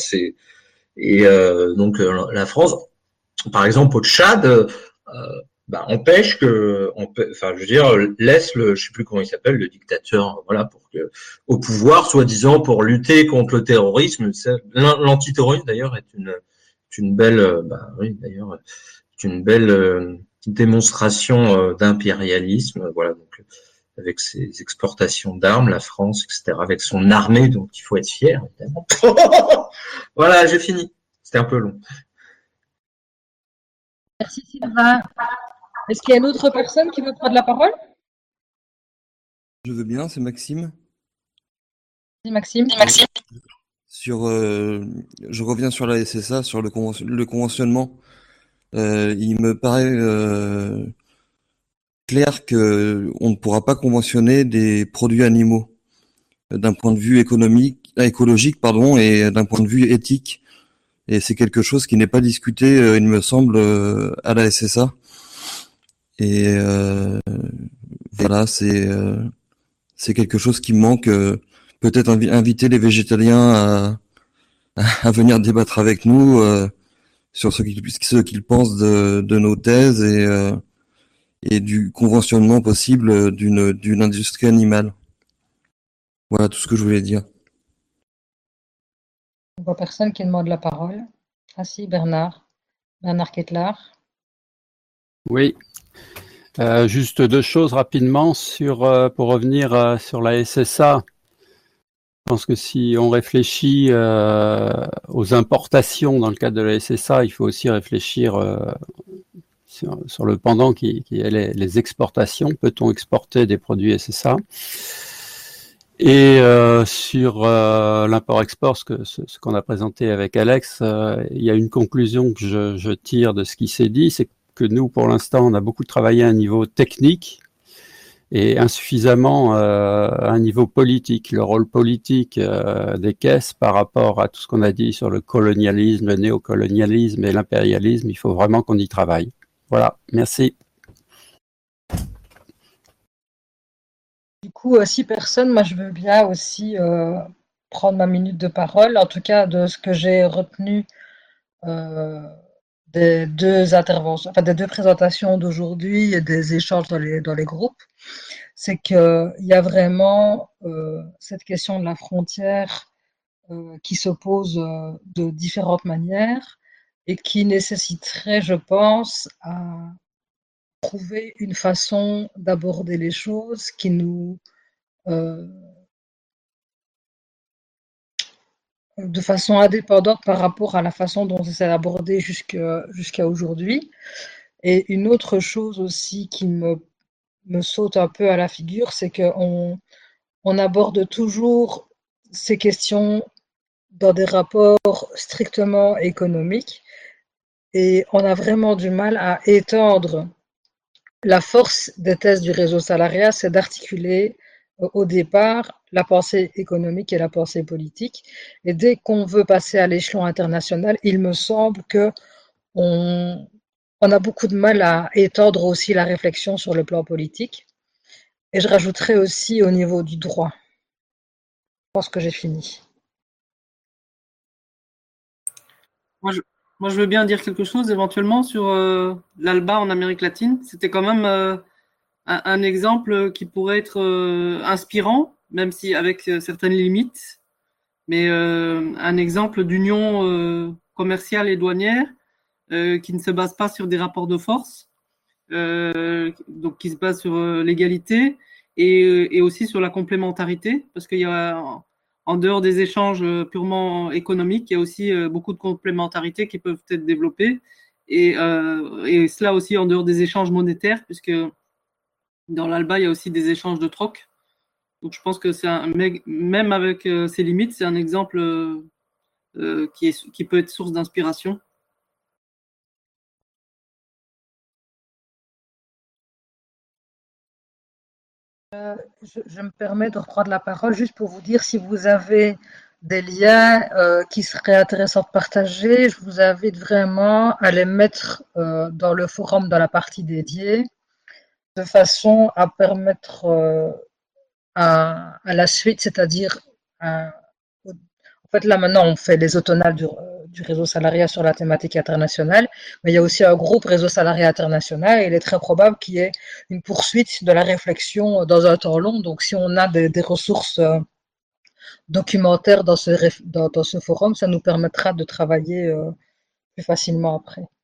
donc la France, par exemple au Tchad, empêche enfin je veux dire, laisse je sais plus comment il s'appelle, le dictateur, voilà, au pouvoir, soi-disant pour lutter contre le terrorisme. L'antiterrorisme d'ailleurs est une belle, oui d'ailleurs, une belle démonstration d'impérialisme, voilà, donc avec ses exportations d'armes, la France, etc., avec son armée, dont il faut être fier, évidemment. Voilà, j'ai fini. C'était un peu long.
Merci Sylvain. Est-ce qu'il y a une autre personne qui veut prendre la parole?
Je veux bien, c'est Maxime.
Maxime.
Je reviens sur la SSA, sur le conventionnement. Il me paraît clair que on ne pourra pas conventionner des produits animaux d'un point de vue écologique, et d'un point de vue éthique. Et c'est quelque chose qui n'est pas discuté, il me semble, à la SSA. Et voilà, c'est quelque chose qui manque. Peut-être inviter les végétaliens à venir débattre avec nous sur ce qu'ils pensent de nos thèses et du conventionnement possible d'une industrie animale. Voilà tout ce que je voulais dire.
Je ne vois personne qui demande la parole. Ah si, Bernard Ketlar.
Oui. Juste deux choses rapidement pour revenir sur la SSA. Je pense que si on réfléchit aux importations dans le cadre de la SSA, il faut aussi réfléchir sur le pendant qui est les exportations. Peut-on exporter des produits SSA? Et sur l'import-export, ce qu'on a présenté avec Alex, il y a une conclusion que je tire de ce qui s'est dit, c'est que nous, pour l'instant, on a beaucoup travaillé à un niveau technique et insuffisamment à un niveau politique. Le rôle politique des caisses par rapport à tout ce qu'on a dit sur le colonialisme, le néocolonialisme et l'impérialisme, il faut vraiment qu'on y travaille. Voilà, merci.
Du coup, 6 personnes, moi je veux bien aussi prendre ma minute de parole, en tout cas de ce que j'ai retenu des deux interventions, enfin des deux présentations d'aujourd'hui et des échanges dans les groupes, c'est qu'il y a vraiment cette question de la frontière qui se pose de différentes manières et qui nécessiterait, je pense, à trouver une façon d'aborder les choses qui nous de façon indépendante par rapport à la façon dont c'est abordé jusqu'à aujourd'hui. Et une autre chose aussi qui me saute un peu à la figure, c'est qu'on aborde toujours ces questions dans des rapports strictement économiques et on a vraiment du mal à étendre. La force des thèses du réseau salariat, c'est d'articuler au départ la pensée économique et la pensée politique. Et dès qu'on veut passer à l'échelon international, il me semble que on a beaucoup de mal à étendre aussi la réflexion sur le plan politique. Et je rajouterais aussi au niveau du droit. Je pense que j'ai fini.
Moi, je veux bien dire quelque chose éventuellement sur l'ALBA en Amérique latine. C'était quand même un exemple qui pourrait être inspirant, même si avec certaines limites, mais un exemple d'union commerciale et douanière qui ne se base pas sur des rapports de force, donc qui se base sur l'égalité et aussi sur la complémentarité, parce qu'il y a en dehors des échanges purement économiques, il y a aussi beaucoup de complémentarités qui peuvent être développées et cela aussi en dehors des échanges monétaires, puisque dans l'ALBA, il y a aussi des échanges de troc. Donc je pense que c'est même avec ses limites, c'est un exemple qui peut être source d'inspiration.
Je me permets de reprendre la parole juste pour vous dire, si vous avez des liens qui seraient intéressants de partager, je vous invite vraiment à les mettre dans le forum, dans la partie dédiée, de façon à permettre à la suite, c'est-à-dire en fait là maintenant on fait les automnales du réseau salariat sur la thématique internationale, mais il y a aussi un groupe réseau salariat international et il est très probable qu'il y ait une poursuite de la réflexion dans un temps long. Donc si on a des ressources documentaires dans ce forum, ça nous permettra de travailler plus facilement après.